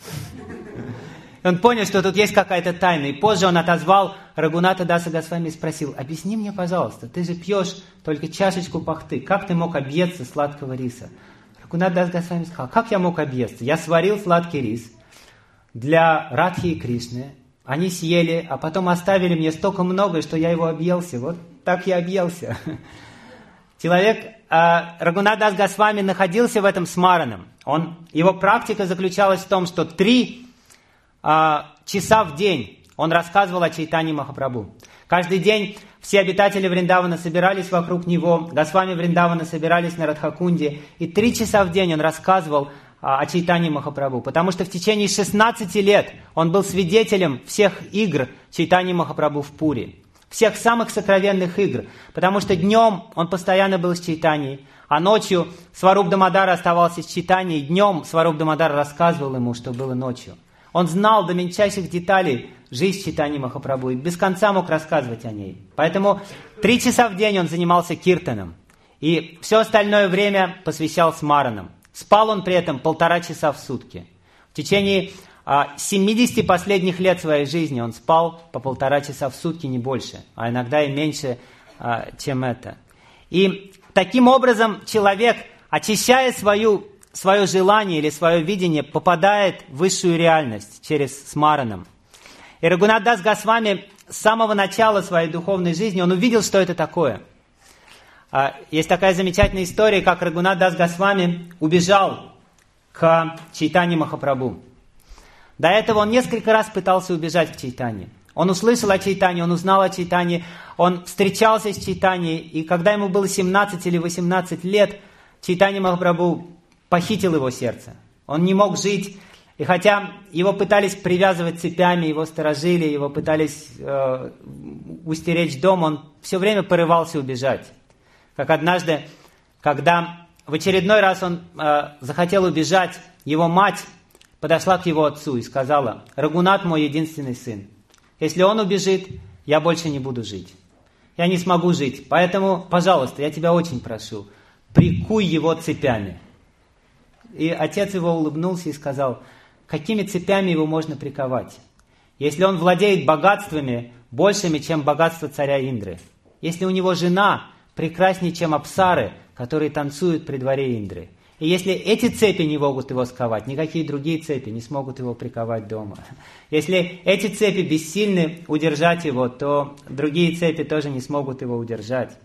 Speaker 1: Он понял, что тут есть какая-то тайна. И позже он отозвал Рагуната Даса Госвами и спросил: объясни мне, пожалуйста, ты же пьешь только чашечку пахты. Как ты мог объесться сладкого риса? Рагунат Дас Госвами сказал: как я мог объесться? Я сварил сладкий рис для Радхи и Кришны. Они съели, а потом оставили мне столько много, что я его объелся. Вот так я объелся. Человек, э, Рагунат Дас Госвами находился в этом смараном. Он, его практика заключалась в том, что три э, часа в день он рассказывал о Чайтанье Махапрабху. Каждый день все обитатели Вриндавана собирались вокруг него, Госвами Вриндавана собирались на Радхакунде, и три часа в день он рассказывал а, о Чайтанье Махапрабху, потому что в течение шестнадцати лет он был свидетелем всех игр Чайтанье Махапрабху в Пури. Всех самых сокровенных игр, потому что днем он постоянно был с Чайтаньей, а ночью Сваруб Дамодар оставался с Чайтаньей, и днем Сваруб Дамодар рассказывал ему, что было ночью. Он знал до мельчайших деталей жизнь Чайтаньи Махапрабху и без конца мог рассказывать о ней. Поэтому три часа в день он занимался киртаном, и все остальное время посвящал смаранам. Спал он при этом полтора часа в сутки. В течение семидесяти последних лет своей жизни он спал по полтора часа в сутки, не больше, а иногда и меньше, чем это. И таким образом человек, очищая свою, свое желание или свое видение, попадает в высшую реальность через смаранам. И Рагунат Дас Госвами с самого начала своей духовной жизни, он увидел, что это такое. Есть такая замечательная история, как Рагунат Дас Госвами убежал к Чайтанье Махапрабху. До этого он несколько раз пытался убежать к Чайтанье. Он услышал о Чайтанье, он узнал о Чайтанье, он встречался с Чайтаньей, и когда ему было семнадцать или восемнадцать лет, Чайтанья Махапрабху похитил его сердце. Он не мог жить, и хотя его пытались привязывать цепями, его сторожили, его пытались э, устеречь дом, он все время порывался убежать. Как однажды, когда в очередной раз он э, захотел убежать, его мать подошла к его отцу и сказала: «Рагунат мой единственный сын. Если он убежит, я больше не буду жить. Я не смогу жить, поэтому, пожалуйста, я тебя очень прошу, прикуй его цепями». И отец его улыбнулся и сказал: «Какими цепями его можно приковать? Если он владеет богатствами, большими, чем богатство царя Индры. Если у него жена прекраснее, чем апсары, которые танцуют при дворе Индры. И если эти цепи не могут его сковать, никакие другие цепи не смогут его приковать дома. Если эти цепи бессильны удержать его, то другие цепи тоже не смогут его удержать».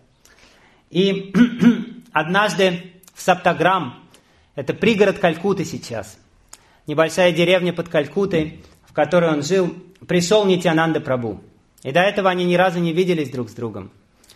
Speaker 1: И однажды в Саптаграм, это пригород Калькутты сейчас, небольшая деревня под Калькуттой, в которой он жил, пришел Нитьянанда Прабху. И до этого они ни разу не виделись друг с другом.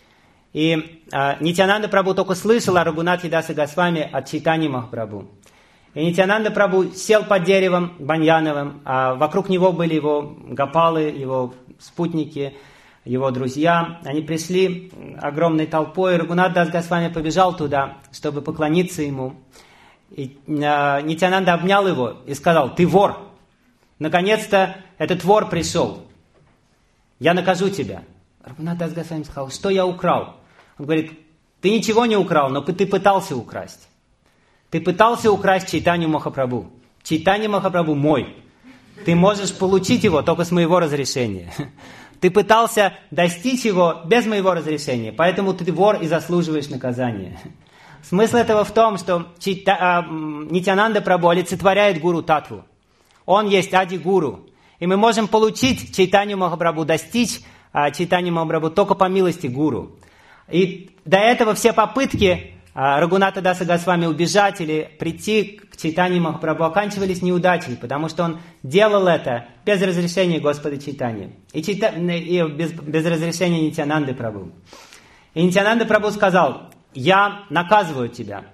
Speaker 1: И э, Нитьянанда Прабху только слышал о Рагунатхе Даса Госвами от Чайтаньи Махапрабху. И Нитьянанда Прабху сел под деревом баньяновым, а вокруг него были его гопалы, его спутники, его друзья. Они пришли огромной толпой, и Рагунат Дас Госвами побежал туда, чтобы поклониться ему. И э, Нитьянанда обнял его и сказал: «Ты вор! Наконец-то этот вор пришел! Я накажу тебя!» Рагунат Дас Госвами сказал: «Что я украл?» Он говорит: «Ты ничего не украл, но ты пытался украсть. Ты пытался украсть Чайтанью Махапрабху. Чайтанья Махапрабху мой. Ты можешь получить его только с моего разрешения. Ты пытался достичь его без моего разрешения, поэтому ты вор и заслуживаешь наказания». Смысл этого в том, что Чайта, а, Нитьянанда Прабху олицетворяет Гуру Татву. Он есть Ади-гуру. И мы можем получить Чайтанью Махапрабху, достичь а, Чайтанью Махапрабху только по милости Гуру. И до этого все попытки а, Рагуната Даса Госвами убежать или прийти к Чайтанье Махапрабху оканчивались неудачей, потому что он делал это без разрешения Господа Чайтаньи и, Чайта... и без, без разрешения Нитьянанды Прабху. И Нитьянанда Прабху сказал: «Я наказываю тебя.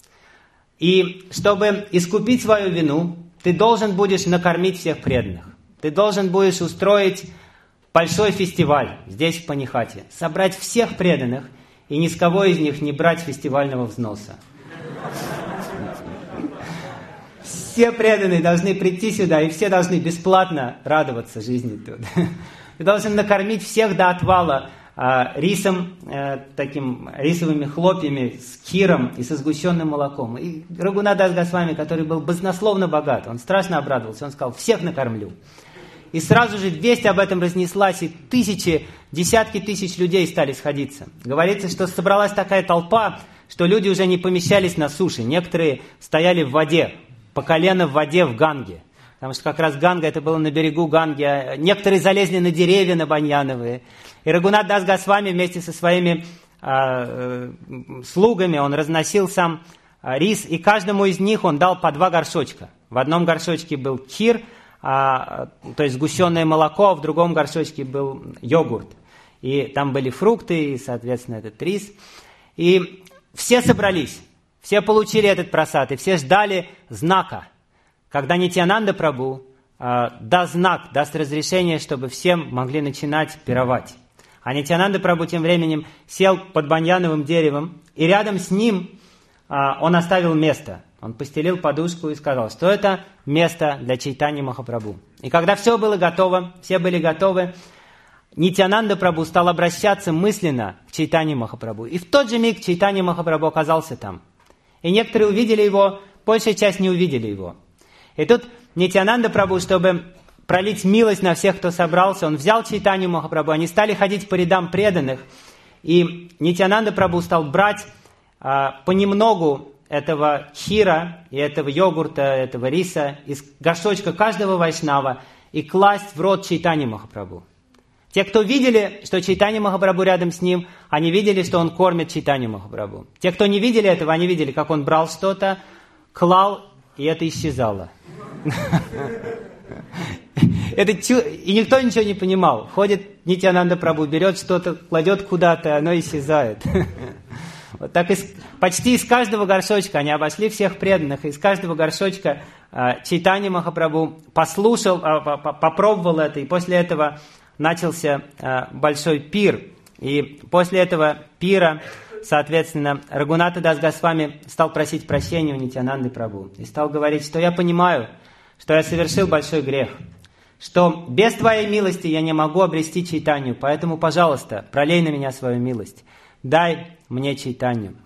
Speaker 1: И чтобы искупить свою вину, ты должен будешь накормить всех преданных. Ты должен будешь устроить большой фестиваль здесь, в Панихате, собрать всех преданных и ни с кого из них не брать фестивального взноса. Все преданные должны прийти сюда, и все должны бесплатно радоваться жизни тут. Ты должен накормить всех до отвала а, рисом, а, таким рисовыми хлопьями с киром и со сгущенным молоком». И Рагунат Дас Госвами, который был баснословно богат, он страшно обрадовался, он сказал: «Всех накормлю». И сразу же весть об этом разнеслась, и тысячи, десятки тысяч людей стали сходиться. Говорится, что собралась такая толпа, что люди уже не помещались на суше. Некоторые стояли в воде, по колено в воде в Ганге. Потому что как раз Ганга, это было на берегу Ганги. А некоторые залезли на деревья, на баньяновые. И Рагунат Дас Госвами вместе со своими э, э, слугами, он разносил сам э, рис, и каждому из них он дал по два горшочка. В одном горшочке был кир, А, то есть сгущенное молоко, а в другом горшочке был йогурт. И там были фрукты, и, соответственно, этот рис. И все собрались, все получили этот прасад, и все ждали знака, когда Нитьянанда Прабху а, даст знак, даст разрешение, чтобы всем могли начинать пировать. А Нитьянанда Прабху тем временем сел под баньяновым деревом, и рядом с ним а, он оставил место. Он постелил подушку и сказал, что это место для Чайтаньи Махапрабху. И когда все было готово, все были готовы, Нитьянанда Прабху стал обращаться мысленно к Чайтаньи Махапрабху. И в тот же миг Чайтанья Махапрабху оказался там. И некоторые увидели его, большая часть не увидели его. И тут Нитьянанда Прабху, чтобы пролить милость на всех, кто собрался, он взял Чайтанью Махапрабху, они стали ходить по рядам преданных. И Нитьянанда Прабху стал брать а, понемногу этого хира, и этого йогурта, этого риса из горшочка каждого вайшнава и класть в рот Чайтаньи Махапрабху. Те, кто видели, что Чайтанья Махапрабху рядом с ним, они видели, что он кормит Чайтанью Махапрабху. Те, кто не видели этого, они видели, как он брал что-то, клал, и это исчезало. Это чу... И никто ничего не понимал. Ходит Нитьянанда Прабху, берет что-то, кладет куда-то, оно исчезает. Вот так из... почти из каждого горшочка, они обошли всех преданных, из каждого горшочка э, Чайтанья Махапрабху послушал, э, попробовал это, и после этого начался э, большой пир. И после этого пира, соответственно, Рагунатха Дас Госвами стал просить прощения у Нитьянанды Прабху. И стал говорить, что я понимаю, что я совершил большой грех, что без твоей милости я не могу обрести Чайтанью, поэтому, пожалуйста, пролей на меня свою милость, дай мне Чайтанью.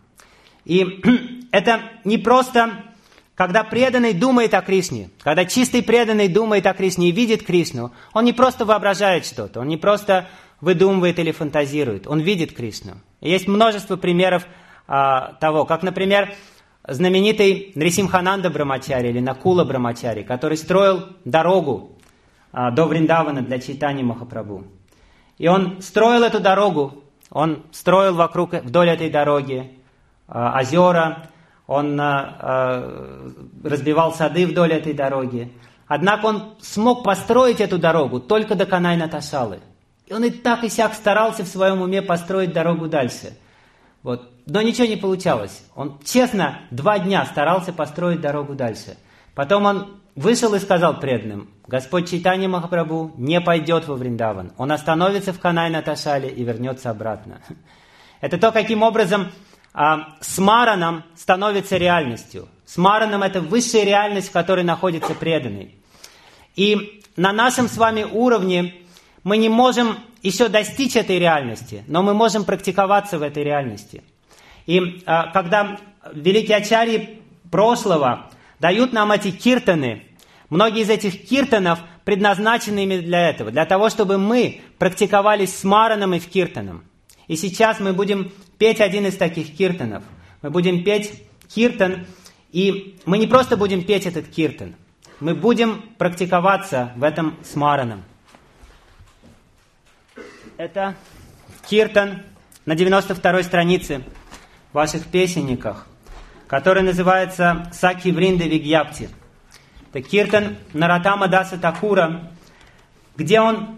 Speaker 1: И это не просто, когда преданный думает о Кришне, когда чистый преданный думает о Кришне и видит Кришну, он не просто воображает что-то, он не просто выдумывает или фантазирует, он видит Кришну. И есть множество примеров а, того, как, например, знаменитый Нрисимхананда Брамачари или Накула Брамачари, который строил дорогу а, до Вриндавана для Чайтаньи Махапрабху. И он строил эту дорогу, он строил вокруг, вдоль этой дороги а, озера, он а, а, разбивал сады вдоль этой дороги. Однако он смог построить эту дорогу только до Канай-Наташалы. И он и так и сяк старался в своем уме построить дорогу дальше. Вот. Но ничего не получалось. Он честно два дня старался построить дорогу дальше. Потом он вышел и сказал преданным: Господь Чайтанья Махапрабху не пойдет во Вриндаван. Он остановится в Канай-Наташале и вернется обратно. Это то, каким образом а, смараном становится реальностью. Смараном – это высшая реальность, в которой находится преданный. И на нашем с вами уровне мы не можем еще достичь этой реальности, но мы можем практиковаться в этой реальности. И а, когда великие ачарьи прошлого дают нам эти киртаны, многие из этих киртанов предназначены именно для этого, для того, чтобы мы практиковались с мараном и в киртаном. И сейчас мы будем петь один из таких киртанов. Мы будем петь киртан, и мы не просто будем петь этот киртан, мы будем практиковаться в этом с мараном. Это киртан на девяносто второй странице в ваших песенниках, который называется «Саки Вринда Вигьяпти». Это киртан Нароттама Даса Такура, где он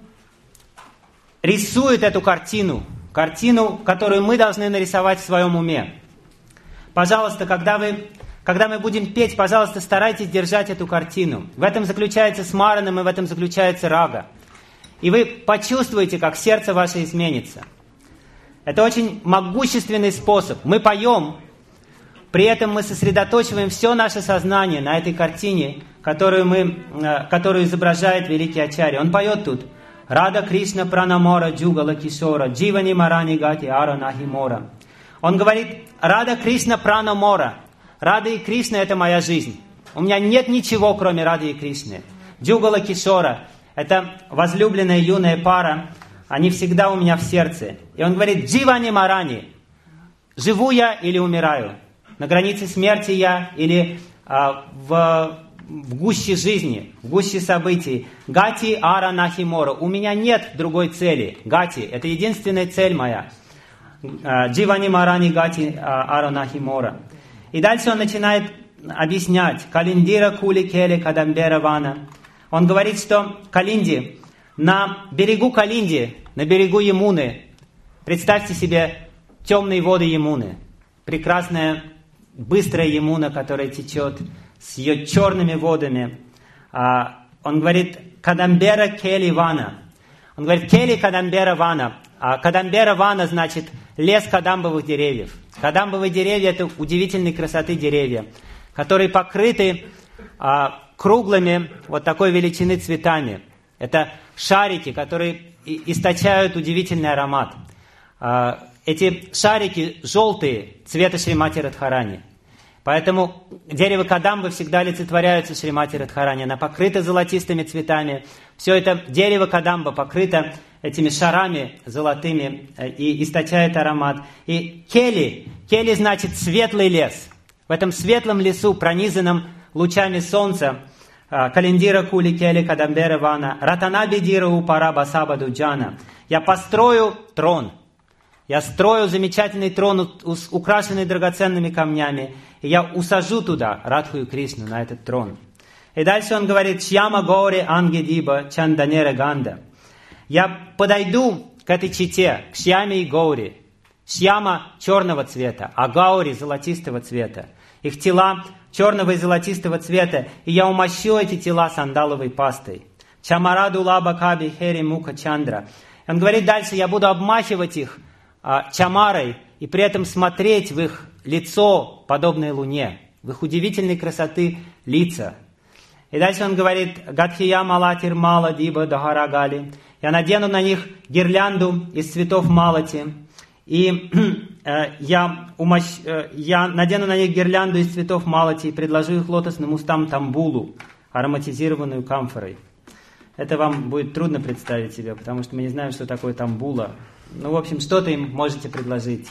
Speaker 1: рисует эту картину, картину, которую мы должны нарисовать в своем уме. Пожалуйста, когда, вы, когда мы будем петь, пожалуйста, старайтесь держать эту картину. В этом заключается смаранам, и в этом заключается рага. И вы почувствуете, как сердце ваше изменится. Это очень могущественный способ. Мы поем, при этом мы сосредоточиваем все наше сознание на этой картине, которую, мы, которую изображает великий ачарья. Он поет тут: «Рада Кришна Пранамора Джугала Кишора, Дживани Марани Гати Ара Нахимора». Он говорит: «Рада Кришна Пранамора». Рада и Кришна – это моя жизнь. У меня нет ничего, кроме Рады и Кришны. Джугала Кишора – это возлюбленная юная пара, они всегда у меня в сердце. И он говорит: «Дживани Марани», живу я или умираю, на границе смерти я или а, в, в гуще жизни, в гуще событий. Гати Ара Нахимора, у меня нет другой цели. Гати – это единственная цель моя. Дживани Марани Гати Ара Нахимора. И дальше он начинает объяснять: «Калиндира Кули Келе Кадамбера Вана». Он говорит, что Калинди, на берегу Калинди, на берегу Ямуны, представьте себе темные воды Ямуны, прекрасная быстрая Ямуна, которая течет с ее черными водами. Он говорит: Кадамбера Кели Вана. Он говорит: Кели Кадамбера Вана. А Кадамбера Вана значит лес кадамбовых деревьев. Кадамбовые деревья – это удивительной красоты деревья, которые покрыты круглыми вот такой величины цветами. Это шарики, которые источают удивительный аромат. Эти шарики желтые, цвета Шримати Радхарани. Поэтому дерево кадамбы всегда олицетворяется Шримати Радхарани. Она покрыта золотистыми цветами. Все это дерево кадамба покрыто этими шарами золотыми и источает аромат. И кели, кели значит светлый лес. В этом светлом лесу, пронизанном лучами солнца, Калиндира Кули Кели Кадамбера Вана, Ратана Бедира Упара Басаба Дуджана. Я построю трон. Я строю замечательный трон, украшенный драгоценными камнями, и я усажу туда Радху и Кришну, на этот трон. И дальше он говорит, «Шьяма гори ангедиба чанданера ганда». Я подойду к этой чите, к Шьяме и Гаури. Шьяма черного цвета, а Гаури золотистого цвета. Их тела черного и золотистого цвета, и я умощу эти тела сандаловой пастой. Чамараду лаба каби хери мука чандра. Он говорит дальше, я буду обмахивать их а, чамарой, и при этом смотреть в их лицо, подобное луне, в их удивительной красоты лица. И дальше он говорит, «Гадхия малатир мала диба дахарагали». Я надену на них гирлянду из цветов малати. И э, я, умощ, э, я надену на них гирлянду из цветов малати и предложу их лотосным устам тамбулу, ароматизированную камфорой. Это вам будет трудно представить себе, потому что мы не знаем, что такое тамбула. Ну, в общем, что-то им можете предложить.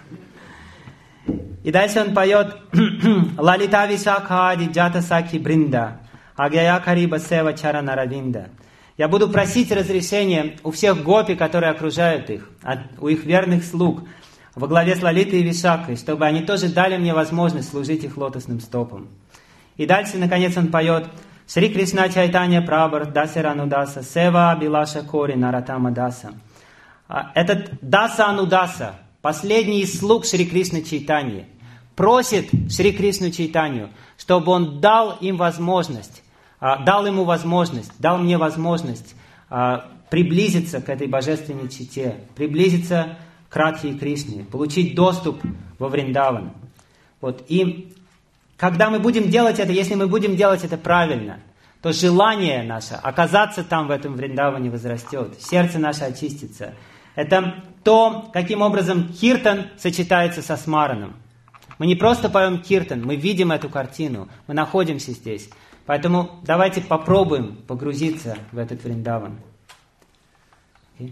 Speaker 1: И дальше он поет «Лалита вишакади джата саки бринда, агяя кариба сева чара наравинда». Я буду просить разрешения у всех гопи, которые окружают их, от, у их верных слуг, во главе с Лалитой и Вишакой, чтобы они тоже дали мне возможность служить их лотосным стопам. И дальше, наконец, он поет «Шри Кришна Чайтанья Прабхар Даса Анудаса Сева Абилаша Кори Наратама Даса». Этот Даса Анудаса, последний из слуг Шри Кришны Чайтаньи, просит Шри Кришну Чайтанью, чтобы он дал им возможность, дал ему возможность, дал мне возможность приблизиться к этой божественной чите, приблизиться к Радхе и Кришне, получить доступ во Вриндаван. Вот. И когда мы будем делать это, если мы будем делать это правильно, то желание наше оказаться там, в этом Вриндаване, возрастет, сердце наше очистится. Это то, каким образом киртан сочетается со смараном. Мы не просто поем киртан, мы видим эту картину, мы находимся здесь. Поэтому давайте попробуем погрузиться в этот Вриндаван. Okay.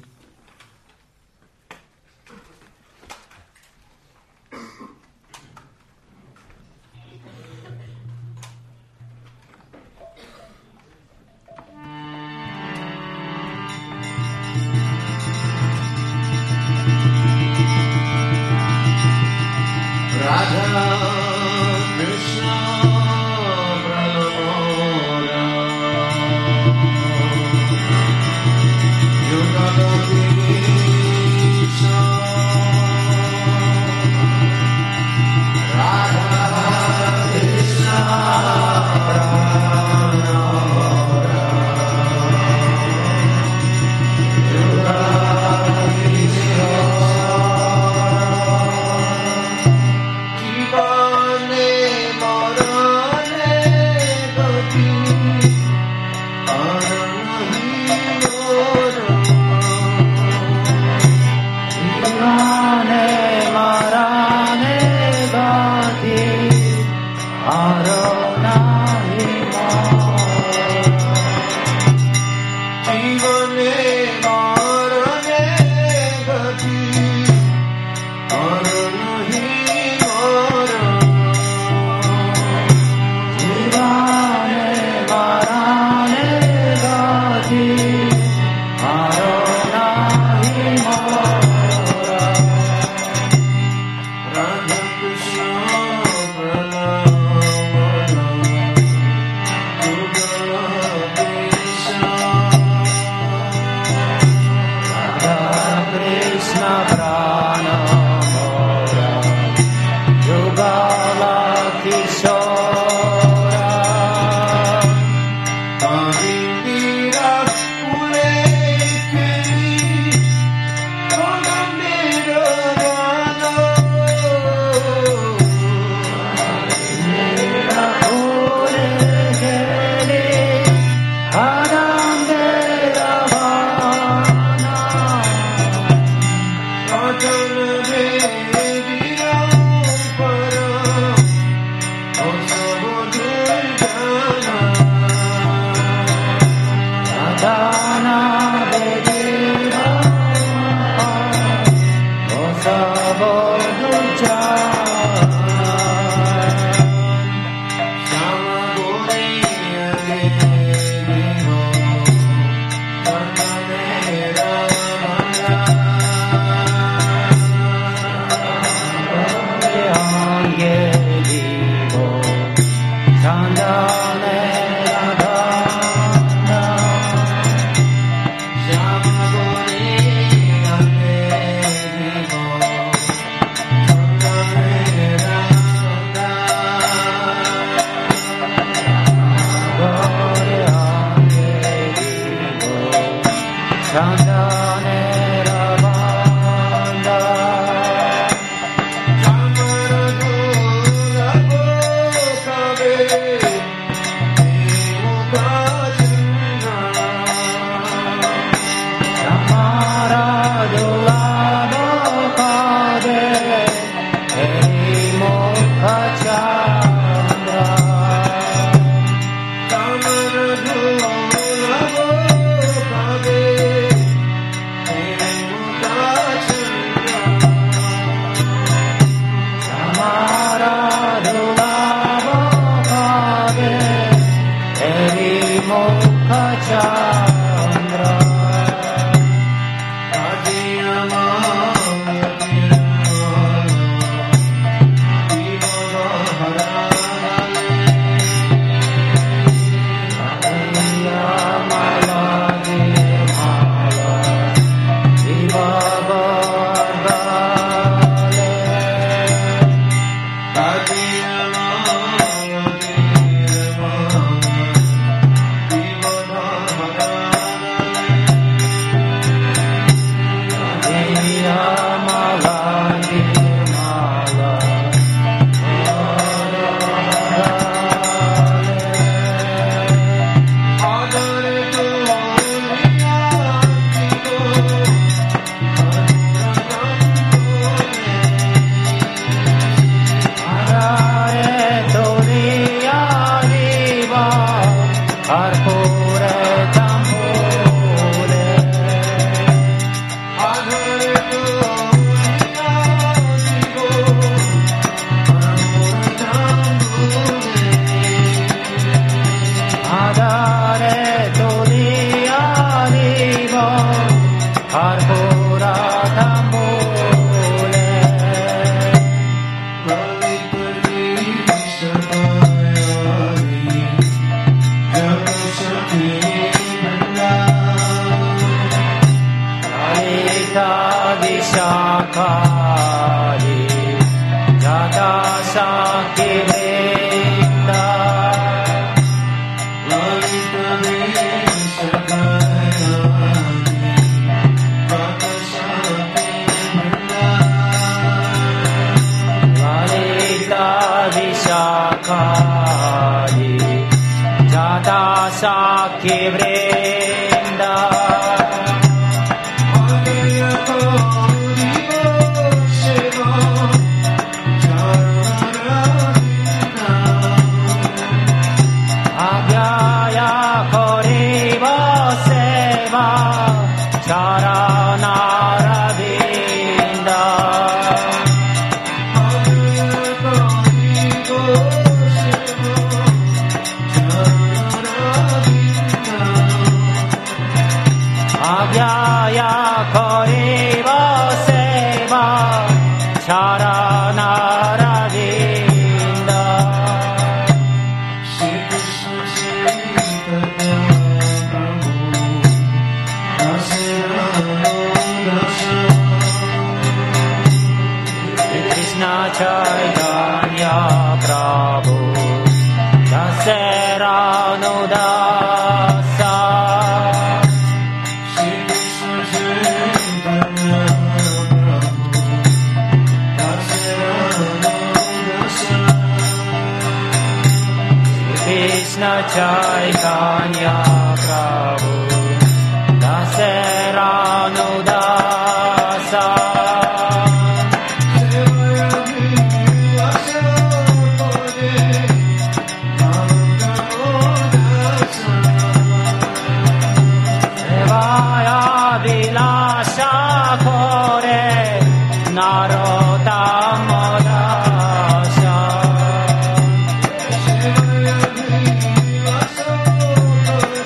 Speaker 2: Naro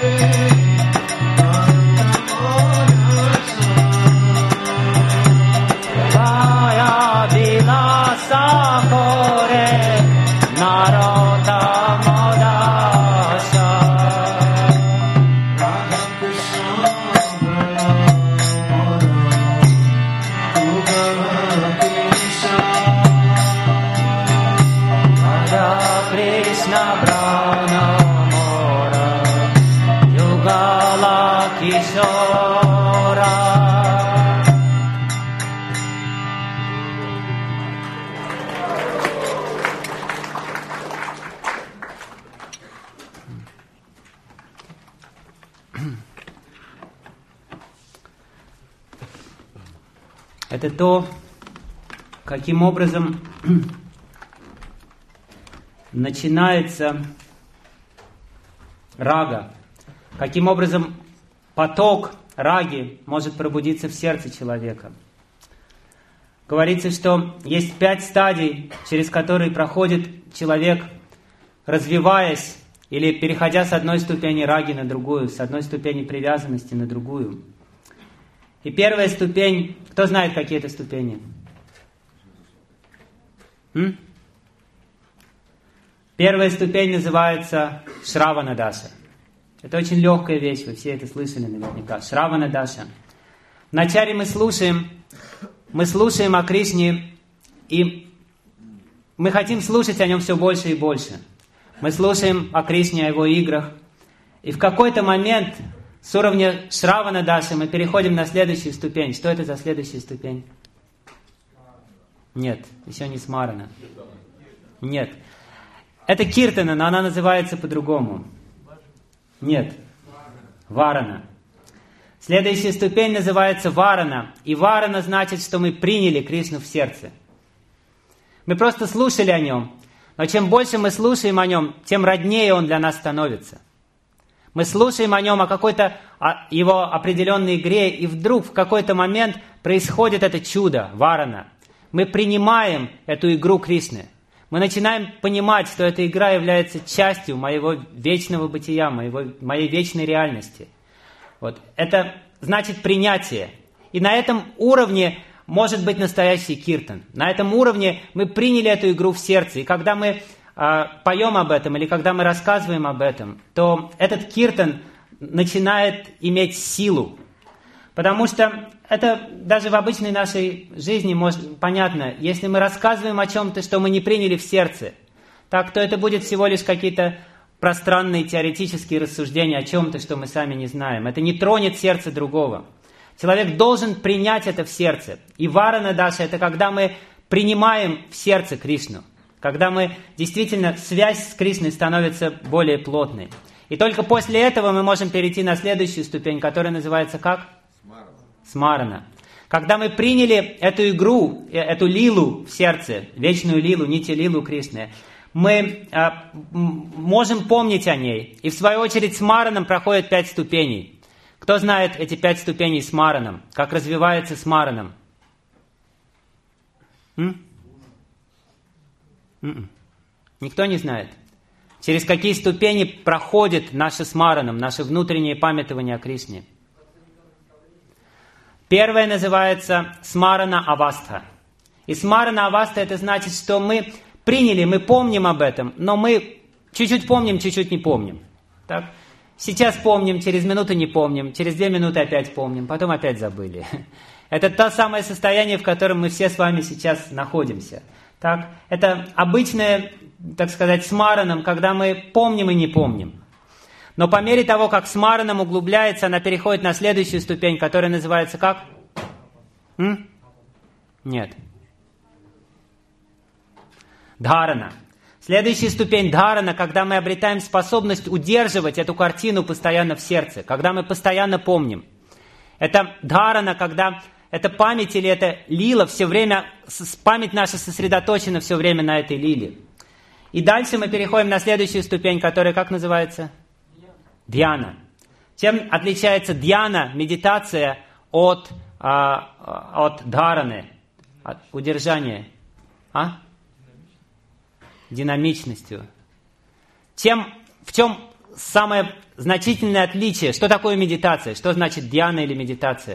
Speaker 1: Это то, каким образом начинается рага, каким образом поток раги может пробудиться в сердце человека. Говорится, что есть пять стадий, через которые проходит человек, развиваясь или переходя с одной ступени раги на другую, с одной ступени привязанности на другую. И первая ступень, кто знает, какие это ступени? М? Первая ступень называется Шравана Даша. Это очень легкая вещь, вы все это слышали наверняка. Шравана Даша. Вначале мы слушаем, мы слушаем о Кришне, и мы хотим слушать о нем все больше и больше. Мы слушаем о Кришне, о его играх, и в какой-то момент с уровня Шравана Даши мы переходим на следующую ступень. Что это за следующая ступень? Нет, еще не Смарана. Нет. Это Киртана, но она называется по-другому. Нет. Варана. Следующая ступень называется Варана. И Варана значит, что мы приняли Кришну в сердце. Мы просто слушали о нем. Но чем больше мы слушаем о нем, тем роднее он для нас становится. Мы слушаем о нем, о какой-то о его определенной игре, и вдруг в какой-то момент происходит это чудо, Варана. Мы принимаем эту игру Кришны. Мы начинаем понимать, что эта игра является частью моего вечного бытия, моего, моей вечной реальности. Вот. Это значит принятие. И на этом уровне может быть настоящий киртан. На этом уровне мы приняли эту игру в сердце. И когда мы поем об этом, или когда мы рассказываем об этом, то этот киртан начинает иметь силу. Потому что это даже в обычной нашей жизни может, понятно. Если мы рассказываем о чем-то, что мы не приняли в сердце, так, то это будет всего лишь какие-то пространные теоретические рассуждения о чем-то, что мы сами не знаем. Это не тронет сердце другого. Человек должен принять это в сердце. И Варана Даша – это когда мы принимаем в сердце Кришну. Когда мы действительно, связь с Кришной становится более плотной. И только после этого мы можем перейти на следующую ступень, которая называется как? Смарана. Смарана. Когда мы приняли эту игру, эту лилу в сердце, вечную лилу, нити лилу Кришны, мы э, можем помнить о ней. И в свою очередь с Мараном проходят пять ступеней. Кто знает эти пять ступеней с Мараном? Как развивается с Мараном? М? Никто не знает. Через какие ступени проходит наше смараном, наше внутреннее памятование о Кришне. Первое называется смарана авастха. И смарана авастха это значит, что мы приняли, мы помним об этом, но мы чуть-чуть помним, чуть-чуть не помним. Так? Сейчас помним, через минуту не помним, через две минуты опять помним, потом опять забыли. Это то самое состояние, в котором мы все с вами сейчас находимся. Так? Это обычное, так сказать, смараном, когда мы помним и не помним. Но по мере того, как смараном углубляется, она переходит на следующую ступень, которая называется как? М? Нет. Дхарана. Следующая ступень дхарана, когда мы обретаем способность удерживать эту картину постоянно в сердце, когда мы постоянно помним. Это дхарана, когда эта память или эта лила все время, память наша сосредоточена все время на этой лиле. И дальше мы переходим на следующую ступень, которая как называется? Дьяна. Чем отличается дьяна, медитация, от, а, от дхараны, от удержания? А? Динамичностью. Чем, в чем самое значительное отличие? Что такое медитация? Что значит дьяна или медитация?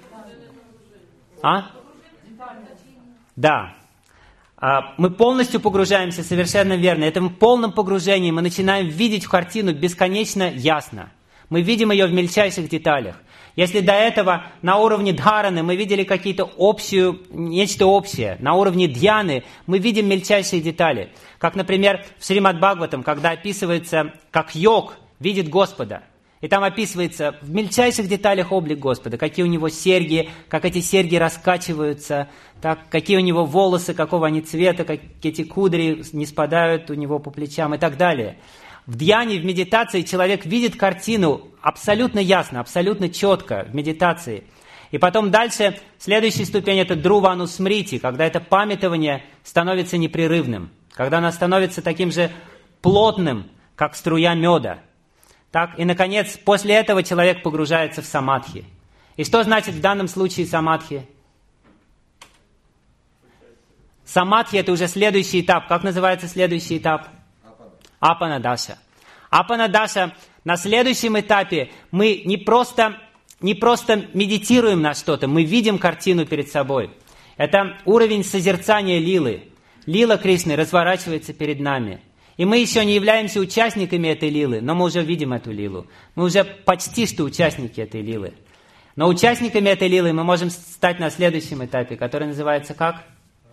Speaker 1: А? Да. А, мы полностью погружаемся, совершенно верно. Это в полном погружении мы начинаем видеть картину бесконечно ясно. Мы видим ее в мельчайших деталях. Если до этого на уровне дхараны мы видели какие-то общую, нечто общее, на уровне дьяны мы видим мельчайшие детали. Как, например, в Шримад Бхагаватам, когда описывается, как йог видит Господа. И там описывается в мельчайших деталях облик Господа, какие у него серьги, как эти серьги раскачиваются, так, какие у него волосы, какого они цвета, как эти кудри не спадают у него по плечам и так далее. В дьянии, в медитации человек видит картину абсолютно ясно, абсолютно четко в медитации. И потом дальше, следующая ступень – это друванусмрити, когда это памятование становится непрерывным, когда оно становится таким же плотным, как струя меда. Так, и, наконец, после этого человек погружается в самадхи. И что значит в данном случае самадхи? Самадхи – это уже следующий этап. Как называется следующий этап? Апанадаша. Апанадаша – на следующем этапе мы не просто, не просто медитируем на что-то, мы видим картину перед собой. Это уровень созерцания лилы. Лила Кришны разворачивается перед нами. И мы еще не являемся участниками этой лилы, но мы уже видим эту лилу. Мы уже почти что участники этой лилы. Но участниками этой лилы мы можем стать на следующем этапе, который называется как?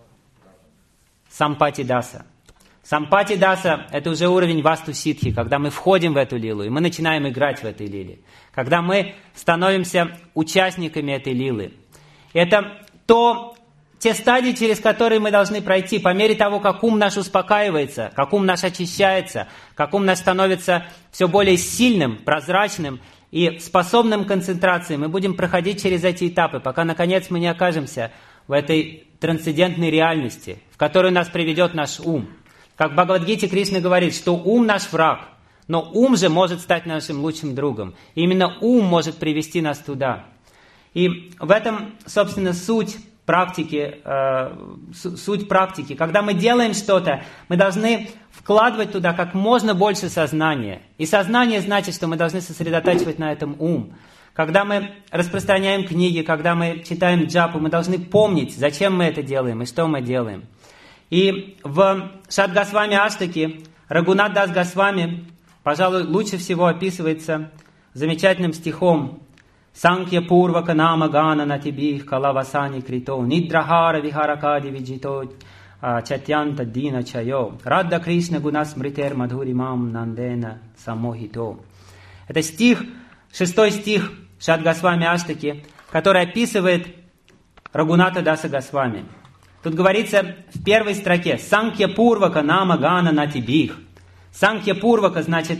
Speaker 1: Сампати-даса. Сампати-даса – это уже уровень васту-ситхи, когда мы входим в эту лилу, и мы начинаем играть в этой лиле. Когда мы становимся участниками этой лилы. Это то... Те стадии, через которые мы должны пройти, по мере того, как ум наш успокаивается, как ум наш очищается, как ум наш становится все более сильным, прозрачным и способным к концентрации, мы будем проходить через эти этапы, пока, наконец, мы не окажемся в этой трансцендентной реальности, в которую нас приведет наш ум. Как в Бхагавад-гите Кришна говорит, что ум наш враг, но ум же может стать нашим лучшим другом. И именно ум может привести нас туда. И в этом, собственно, суть практики, э, суть практики. Когда мы делаем что-то, мы должны вкладывать туда как можно больше сознания. И сознание значит, что мы должны сосредотачивать на этом ум. Когда мы распространяем книги, когда мы читаем джапу, мы должны помнить, зачем мы это делаем и что мы делаем. И в Шат-Госвами Аштаки Рагунат Дас Госвами, пожалуй, лучше всего описывается замечательным стихом Санкья Пурвака Нама Гана Натибих Калавасани Крито Нидрахара Вихаракади Виджито Чатьянта Дина Чайо Радда Кришна Гунас Мритер Мадхуримам Нандена Самохито. Это стих, шестой стих Шат-Госвами Аштаки, который описывает Рагуната Даса Госвами. Тут говорится в первой строке Санкья Пурвака Нама Гана Натибих. Санкья Пурвака значит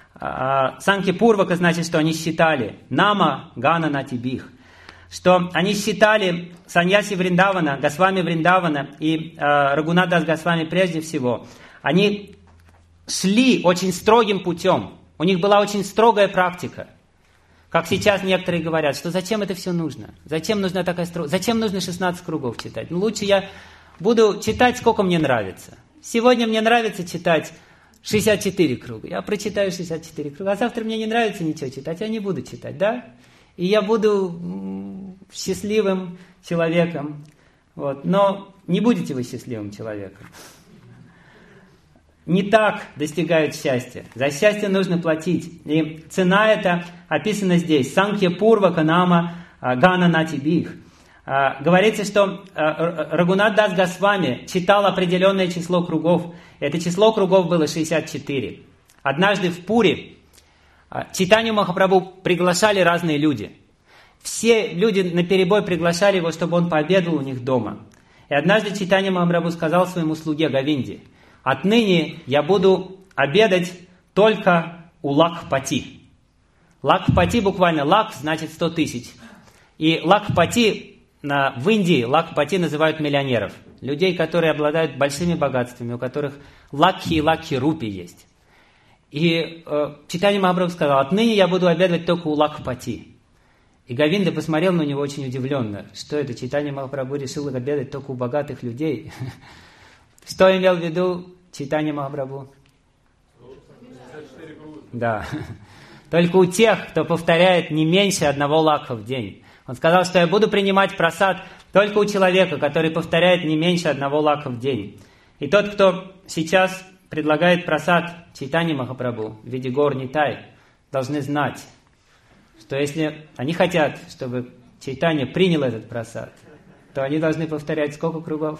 Speaker 1: Санкья Пурвака значит, что они считали Нама Гана Натибих, что они считали саньяси Вриндавана, Госвами Вриндавана и э, Рагунат Дас Госвами прежде всего, они шли очень строгим путем, у них была очень строгая практика. Как сейчас некоторые говорят, что зачем это все нужно? Зачем нужна такая строгость? Зачем нужно шестнадцать кругов читать? Ну, лучше я буду читать, сколько мне нравится. Сегодня мне нравится читать шестьдесят четыре круга. Я прочитаю шестьдесят четыре круга. А завтра мне не нравится ничего читать, я не буду читать, да? И я буду м- счастливым человеком. Вот. Но не будете вы счастливым человеком. Не так достигают счастья. За счастье нужно платить. И цена эта описана здесь. Санкья Пурвака Нама Гана Натибих. Говорится, что Рагунат Дас Госвами читал определенное число кругов. Это число кругов было шестьдесят четыре. Однажды в Пури Чайтанью Махапрабху приглашали разные люди. Все люди наперебой приглашали его, чтобы он пообедал у них дома. И однажды Чайтанья Махапрабху сказал своему слуге Говинде: «Отныне я буду обедать только у Лакхпати». Лакхпати буквально лак значит сто тысяч. И Лакхпати в Индии, Лакхпати называют миллионеров. Людей, которые обладают большими богатствами, у которых лакхи и лакхи рупи есть. И э, Чайтанья Махапрабху сказал: «Отныне я буду обедать только у Лакхпати». И Говинда посмотрел на него очень удивленно. Что это, Чайтанья Махапрабху решил обедать только у богатых людей? Что имел в виду Чайтанья Махапрабху? Да. Только у тех, кто повторяет не меньше одного лакха в день. Он сказал, что я буду принимать прасад только у человека, который повторяет не меньше одного лакха в день. И тот, кто сейчас предлагает прасад Чайтаньи Махапрабху в виде гор Нитай, должны знать, что если они хотят, чтобы Чайтанья принял этот прасад, то они должны повторять сколько кругов?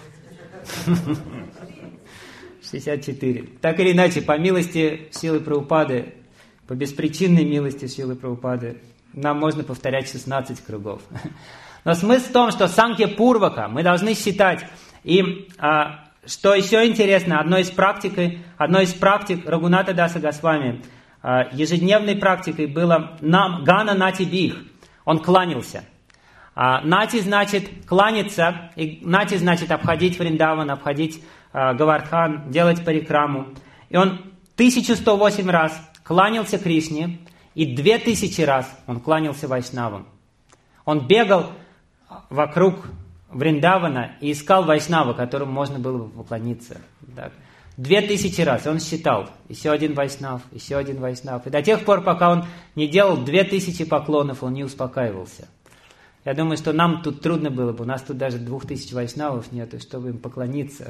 Speaker 1: шестьдесят четыре. Так или иначе, по милости Шрилы Прабхупады, по беспричинной милости Шрилы Прабхупады нам можно повторять шестнадцать кругов. Но смысл в том, что Санкья Пурвака мы должны считать. И а, что еще интересно, одной из практик, одной из практик Рагуната Даса Госвами, а, ежедневной практикой было нам, Гана Нати Бих. Он кланялся. А, нати значит кланяться, и Нати значит обходить Вриндаван, обходить а, Гавардхан, делать парикраму. И он тысяча сто восемь раз кланялся Кришне, и две тысячи раз он кланялся Вайшнавам. Он бегал вокруг Вриндавана и искал Вайшнава, которому можно было бы поклониться. Так. Две тысячи раз он считал. Еще один Вайшнав, еще один Вайшнав. И до тех пор, пока он не делал две тысячи поклонов, он не успокаивался. Я думаю, что нам тут трудно было бы. У нас тут даже двух тысяч Вайшнавов нету, чтобы им поклониться.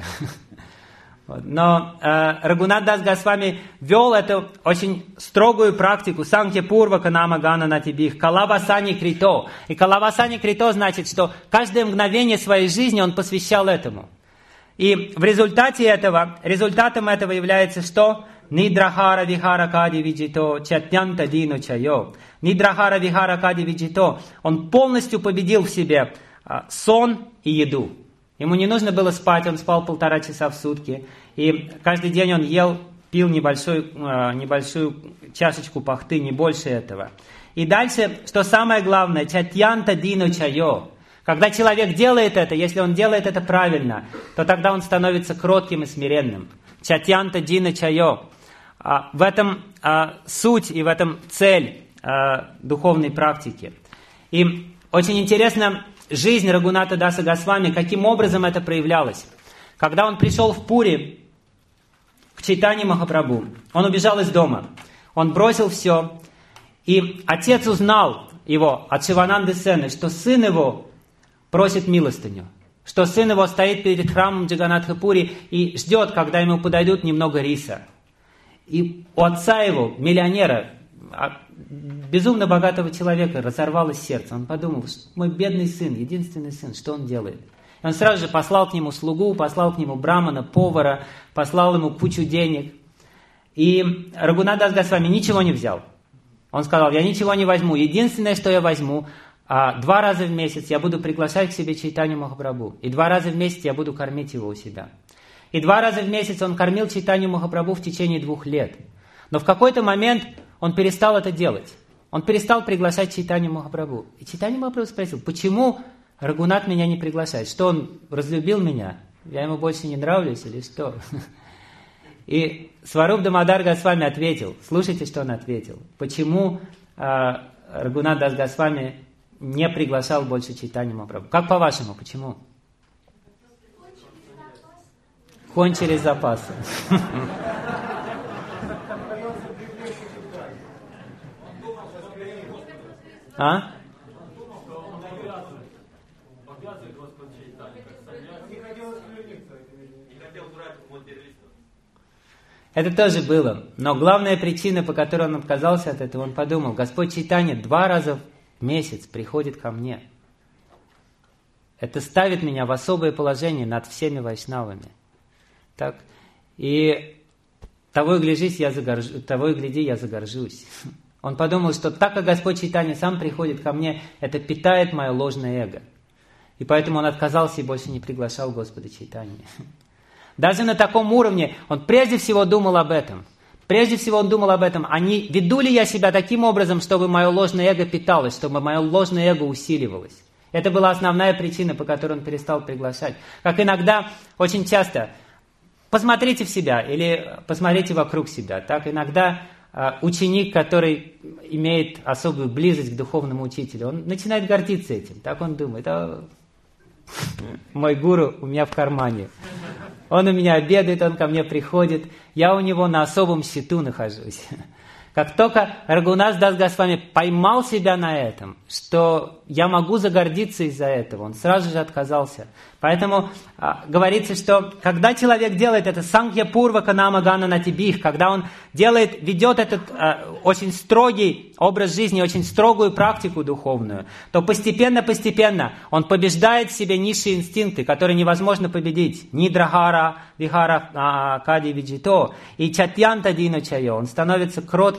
Speaker 1: Но э, Рагунат Дас Госвами вел эту очень строгую практику Санкья Пурвака Нама Гана Нати Бих, Калавасани Крито. И Калавасани Крито значит, что каждое мгновение своей жизни он посвящал этому. И в результате этого, результатом этого является что? Нидрахара Вихара Кади Виджито Чатьянта Дину Чайо. Нидрахара Вихара Кади Виджито. Он полностью победил в себе э, сон и еду. Ему не нужно было спать, он спал полтора часа в сутки. И каждый день он ел, пил небольшую, небольшую чашечку пахты, не больше этого. И дальше, что самое главное, чатьянта дину чайо. Когда человек делает это, если он делает это правильно, то тогда он становится кротким и смиренным. Чатьянта дину чайо. В этом суть и в этом цель духовной практики. И очень интересно, жизнь Рагуната Даса Госвами, каким образом это проявлялось. Когда он пришел в Пури к Чайтанье Махапрабху, он убежал из дома, он бросил все, и отец узнал его от Шивананды Сены, что сын его просит милостыню, что сын его стоит перед храмом Джаганатха-Пури и ждет, когда ему подойдут немного риса. И у отца его, миллионера, безумно богатого человека, разорвалось сердце. Он подумал, что мой бедный сын, единственный сын, что он делает? И он сразу же послал к нему слугу, послал к нему брамана, повара, послал ему кучу денег. И Рагунат Дас Госвами ничего не взял. Он сказал, я ничего не возьму. Единственное, что я возьму, два раза в месяц я буду приглашать к себе Чайтанью Махапрабху. И два раза в месяц я буду кормить его у себя. И два раза в месяц он кормил Чайтанью Махапрабху в течение двух лет. Но в какой-то момент он перестал это делать. Он перестал приглашать Чайтанью Махапрабху. И Чайтанья Махапрабху спросил, почему Рагунат меня не приглашает? Что он разлюбил меня? Я ему больше не нравлюсь или что? И Сваруб Дамодар Госвами ответил. Слушайте, что он ответил. Почему э, Рагунат Дас Госвами не приглашал больше Чайтанью Махапрабху? Как по-вашему, почему? Кончились запасы. А? Это тоже было. Но главная причина, по которой он отказался от этого, он подумал, Господь Чайтанья два раза в месяц приходит ко мне. Это ставит меня в особое положение над всеми вайшнавами. Так? И того и гляди, я загоржусь, того и гляди, я загоржусь. Он подумал, что так как Господь Чайтанья сам приходит ко мне, это питает мое ложное эго. И поэтому он отказался и больше не приглашал Господа Чайтаньи. Даже на таком уровне он прежде всего думал об этом. Прежде всего он думал об этом, а не веду ли я себя таким образом, чтобы мое ложное эго питалось, чтобы мое ложное эго усиливалось. Это была основная причина, по которой он перестал приглашать. Как иногда, очень часто, посмотрите в себя или посмотрите вокруг себя. Так иногда ученик, который имеет особую близость к духовному учителю, он начинает гордиться этим. Так он думает, а, мой гуру у меня в кармане. Он у меня обедает, он ко мне приходит, я у него на особом счету нахожусь. Как только Рагунат Дас Госвами поймал себя на этом, что я могу загордиться из-за этого, он сразу же отказался. Поэтому а, говорится, что когда человек делает это Санкья Пурвака Нама Гана Нати Бих, когда он делает, ведет этот а, очень строгий образ жизни, очень строгую практику духовную, то постепенно-постепенно он побеждает в себе низшие инстинкты, которые невозможно победить. Нидрахара, Вихара, Кади Виджито и Чатьянта Дину Чайо. Он становится кротким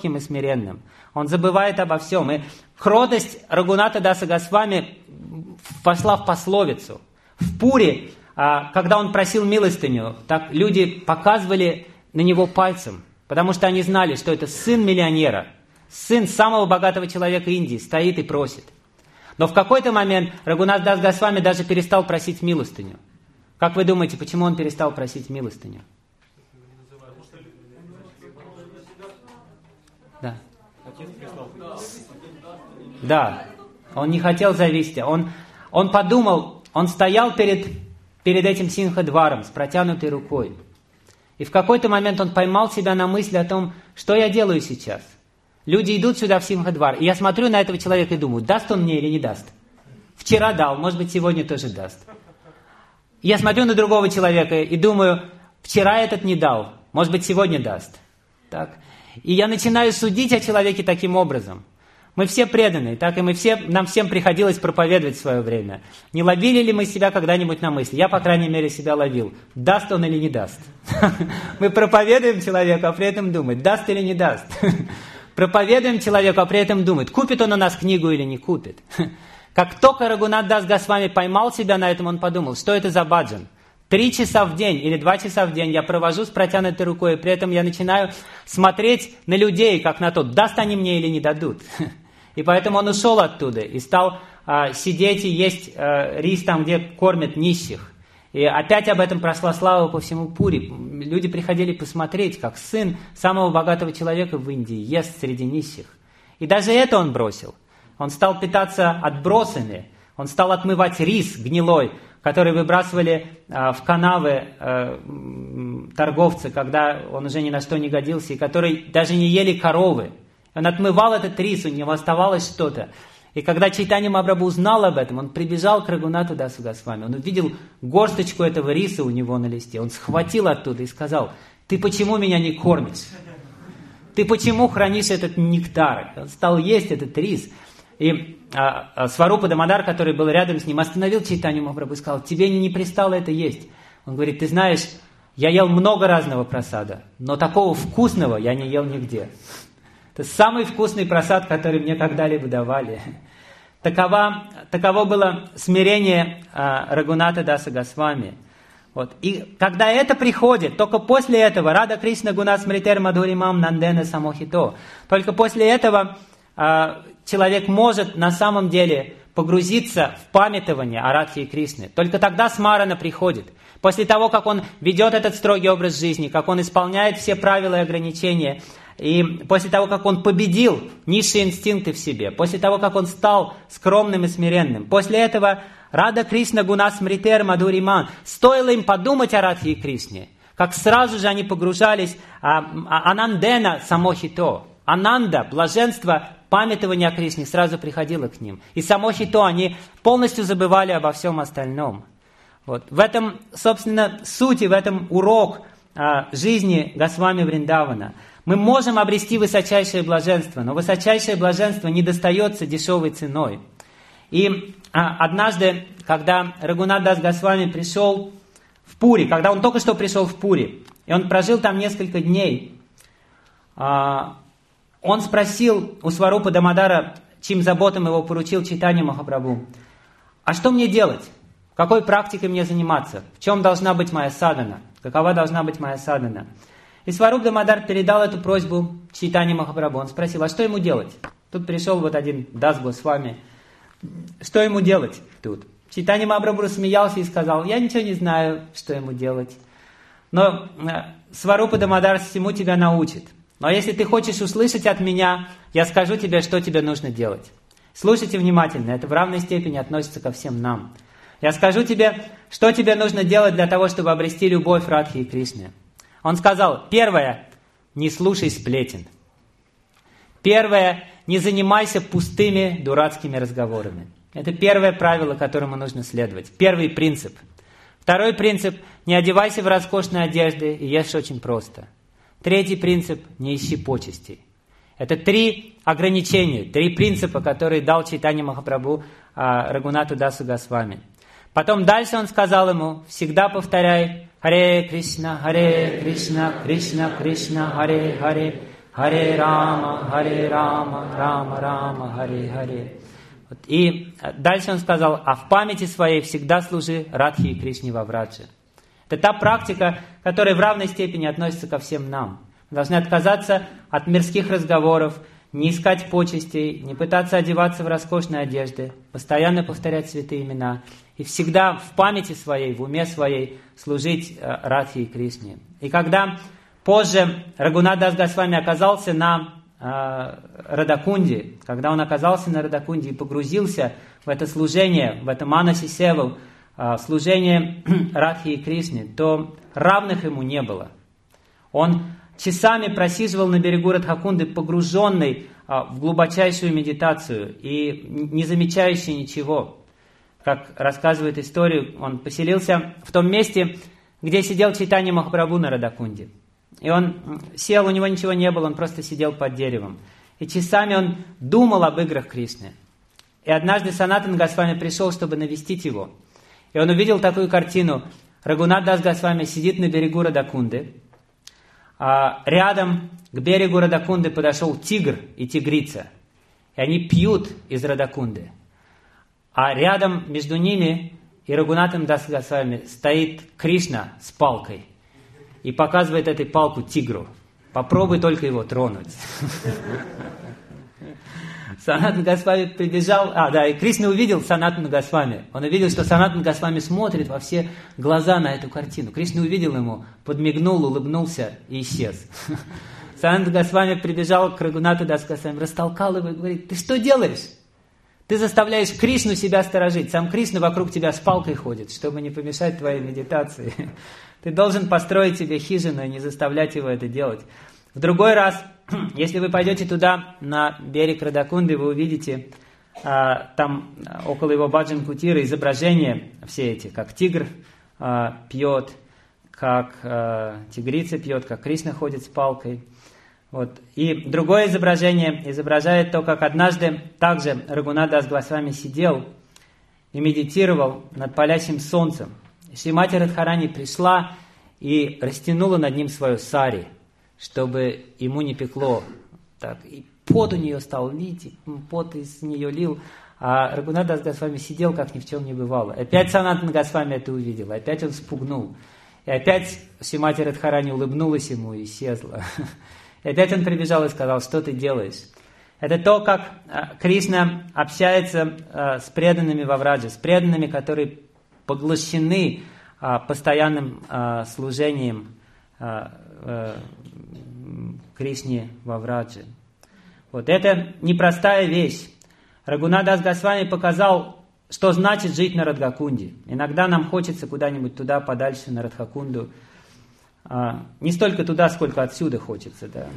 Speaker 1: кротким и смиренным. Он забывает обо всем. И кротость Рагунатха Даса Госвами вошла в пословицу. В Пури, когда он просил милостыню, так люди показывали на него пальцем, потому что они знали, что это сын миллионера, сын самого богатого человека Индии, стоит и просит. Но в какой-то момент Рагунат Дас Госвами даже перестал просить милостыню. Как вы думаете, почему он перестал просить милостыню? Да. Да, он не хотел зависеть. Он, он подумал, он стоял перед, перед этим Синхадваром с протянутой рукой. И в какой-то момент он поймал себя на мысли о том, что я делаю сейчас. Люди идут сюда в Синхадвар, и я смотрю на этого человека и думаю, даст он мне или не даст. Вчера дал, может быть, сегодня тоже даст. Я смотрю на другого человека и думаю, вчера этот не дал, может быть, сегодня даст. Так? И я начинаю судить о человеке таким образом. Мы все преданные, так и мы все, нам всем приходилось проповедовать в свое время. Не ловили ли мы себя когда-нибудь на мысли? Я, по крайней мере, себя ловил. Даст он или не даст? Мы проповедуем человеку, а при этом думаем, даст или не даст. Проповедуем человеку, а при этом думает, купит он у нас книгу или не купит. Как только Рагунат Дас Госвами поймал себя на этом, он подумал, что это за баджан? Три часа в день или два часа в день я провожу с протянутой рукой, и при этом я начинаю смотреть на людей, как на то, даст они мне или не дадут. И поэтому он ушел оттуда и стал а, сидеть и есть а, рис там, где кормят нищих. И опять об этом прошла слава по всему Пури. Люди приходили посмотреть, как сын самого богатого человека в Индии ест среди нищих. И даже это он бросил. Он стал питаться отбросами. Он стал отмывать рис гнилой, который выбрасывали а, в канавы а, торговцы, когда он уже ни на что не годился, и который даже не ели коровы. Он отмывал этот рис, у него оставалось что-то. И когда Чайтанья Махапрабху узнал об этом, он прибежал к Рагунату Дасу Госвами. Он увидел горсточку этого риса у него на листе. Он схватил оттуда и сказал, ты почему меня не кормишь? Ты почему хранишь этот нектар? Он стал есть этот рис. И а, а, Сварупа Дамодар, который был рядом с ним, остановил Чайтанью Махапрабху и сказал, тебе не пристало это есть. Он говорит, ты знаешь, я ел много разного прасада, но такого вкусного я не ел нигде. Это самый вкусный прасад, который мне когда-либо давали. Таково, таково было смирение а, Рагуната Даса Госвами. Вот. И когда это приходит, только после этого, Рада Кришна Гуна Смритер Мадхуримам Нандена Самохито, только после этого а, человек может на самом деле погрузиться в памятование о Радхе и Кришне. Только тогда смарана приходит. После того, как он ведет этот строгий образ жизни, как он исполняет все правила и ограничения, и после того, как он победил низшие инстинкты в себе, после того, как он стал скромным и смиренным, после этого Рада Кришна Гуна Смритер Мадхуриман, стоило им подумать о Радхе и Кришне, как сразу же они погружались а, а, Анандена Самохито. Ананда, блаженство, памятование о Кришне сразу приходило к ним. И Самохито, они полностью забывали обо всем остальном. Вот. В этом, собственно, суть и в этом урок а, жизни Госвами Вриндавана. Мы можем обрести высочайшее блаженство, но высочайшее блаженство не достается дешевой ценой. И а, однажды, когда Рагунат Дас Госвами пришел в Пури, когда он только что пришел в Пури, и он прожил там несколько дней, а, он спросил у Сварупы Дамодара, чьим заботам его поручил Чайтанья Махапрабху, а что мне делать? Какой практикой мне заниматься? В чем должна быть моя садхана? Какова должна быть моя садхана? И Сварупа Дамодар передал эту просьбу Чайтанье Махапрабху. Он спросил, а что ему делать? Тут пришел вот один Дас Госвами. Что ему делать тут? Чайтанья Махапрабху смеялся и сказал, я ничего не знаю, что ему делать. Но Сварупа Дамодар всему тебя научит. Но если ты хочешь услышать от меня, я скажу тебе, что тебе нужно делать. Слушайте внимательно, это в равной степени относится ко всем нам. Я скажу тебе, что тебе нужно делать для того, чтобы обрести любовь Радхи и Кришны. Он сказал, первое, не слушай сплетен. Первое, не занимайся пустыми дурацкими разговорами. Это первое правило, которому нужно следовать. Первый принцип. Второй принцип, не одевайся в роскошные одежды и ешь очень просто. Третий принцип, не ищи почестей. Это три ограничения, три принципа, которые дал Чайтанья Махапрабху а, Рагунату Дасу Госвами. Потом дальше он сказал ему, всегда повторяй, Харе Кришна, Харе Кришна, Кришна Кришна, Харе Харе, Харе Рама, Харе Рама, Рама Рама, Харе Харе. Вот. И дальше он сказал, а в памяти своей всегда служи Радхи и Кришне во Враджи. Это та практика, которая в равной степени относится ко всем нам. Мы должны отказаться от мирских разговоров, не искать почестей, не пытаться одеваться в роскошные одежды, постоянно повторять святые имена и всегда в памяти своей, в уме своей служить Радхи и Кришне. И когда позже Рагунат Дас Госвами оказался на э, Радакунде, когда он оказался на Радакунде и погрузился в это служение, в это Манаси Севу, э, служение Радхи и Кришне, то равных ему не было. Он часами просиживал на берегу Радхакунды, погруженный а, в глубочайшую медитацию и не замечающий ничего. Как рассказывает историю, он поселился в том месте, где сидел Чайтанья Махапрабху на Радакунде. И он сел, у него ничего не было, он просто сидел под деревом. И часами он думал об играх Кришны. И однажды Санатана Госвами пришел, чтобы навестить его. И он увидел такую картину. Рагунат Дас Госвами сидит на берегу Радакунды. А рядом к берегу Радакунды подошел тигр и тигрица. И они пьют из Радакунды. А рядом между ними и Рагунатом Дас Госвами стоит Кришна с палкой. И показывает этой палку тигру. Попробуй только его тронуть. Санатана Госвами прибежал, а, да, и Кришна увидел Санатана Госвами. Он увидел, что Санатана Госвами смотрит во все глаза на эту картину. Кришна увидел ему, подмигнул, улыбнулся и исчез. Санатана Госвами прибежал к Рагунату Дас Госвами, растолкал его и говорит, ты что делаешь? Ты заставляешь Кришну себя сторожить. Сам Кришна вокруг тебя с палкой ходит, чтобы не помешать твоей медитации. Ты должен построить себе хижину и не заставлять его это делать. В другой раз, если вы пойдете туда, на берег Радакунды, вы увидите а, там около его баджан-кутира изображения все эти, как тигр а, пьет, как а, тигрица пьет, как Кришна ходит с палкой. Вот. И другое изображение изображает то, как однажды также Рагунат Дас Госвами сидел и медитировал над палящим солнцем. И Шримати Радхарани пришла и растянула над ним свою сари, чтобы ему не пекло. Так, и пот у нее стал лить, и пот из нее лил. А Рагунат Дас Госвами сидел, как ни в чем не бывало. Опять Санатана Госвами это увидел, опять он спугнул. И опять Шримати Радхарани улыбнулась ему и исчезла. И опять он прибежал и сказал, что ты делаешь? Это то, как Кришна общается с преданными во Враджи, с преданными, которые поглощены постоянным служением Кришне во Враджи. Вот это непростая вещь. Рагунат Дас Госвами показал, что значит жить на Радхакунде. Иногда нам хочется куда-нибудь туда, подальше, на Радхакунду. А, не столько туда, сколько отсюда хочется, да.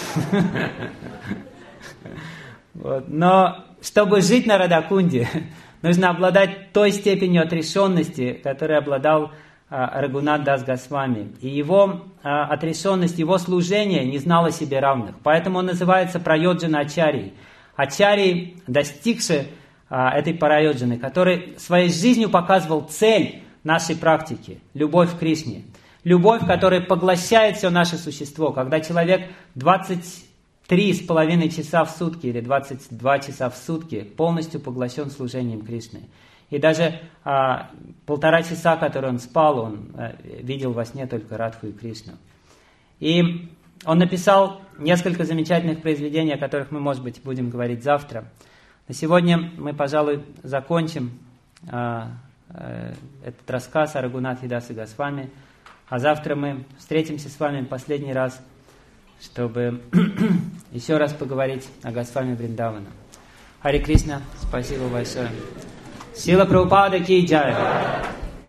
Speaker 1: Вот. Но чтобы жить на Радхакунде, нужно обладать той степенью отрешенности, которой обладал а, Рагунат Дас Госвами. И его а, отрешенность, его служение не знало себе равных. Поэтому он называется Прайоджана Ачарьей. Ачарьей, достигший а, этой Прайоджаны, который своей жизнью показывал цель нашей практики, любовь к Кришне. Любовь, которая поглощает все наше существо. Когда человек двадцать три с половиной часа в сутки или двадцать два часа в сутки полностью поглощен служением Кришны. И даже а, полтора часа, которые он спал, он а, видел во сне только Радху и Кришну. И он написал несколько замечательных произведений, о которых мы, может быть, будем говорить завтра. На сегодня мы, пожалуй, закончим а, а, этот рассказ о Рагунатхе Дасе Госвами. А завтра мы встретимся с вами последний раз, чтобы еще раз поговорить о Госвами Вриндавана. Харе Кришна, спасибо большое. Сила Прабхупада ки джай.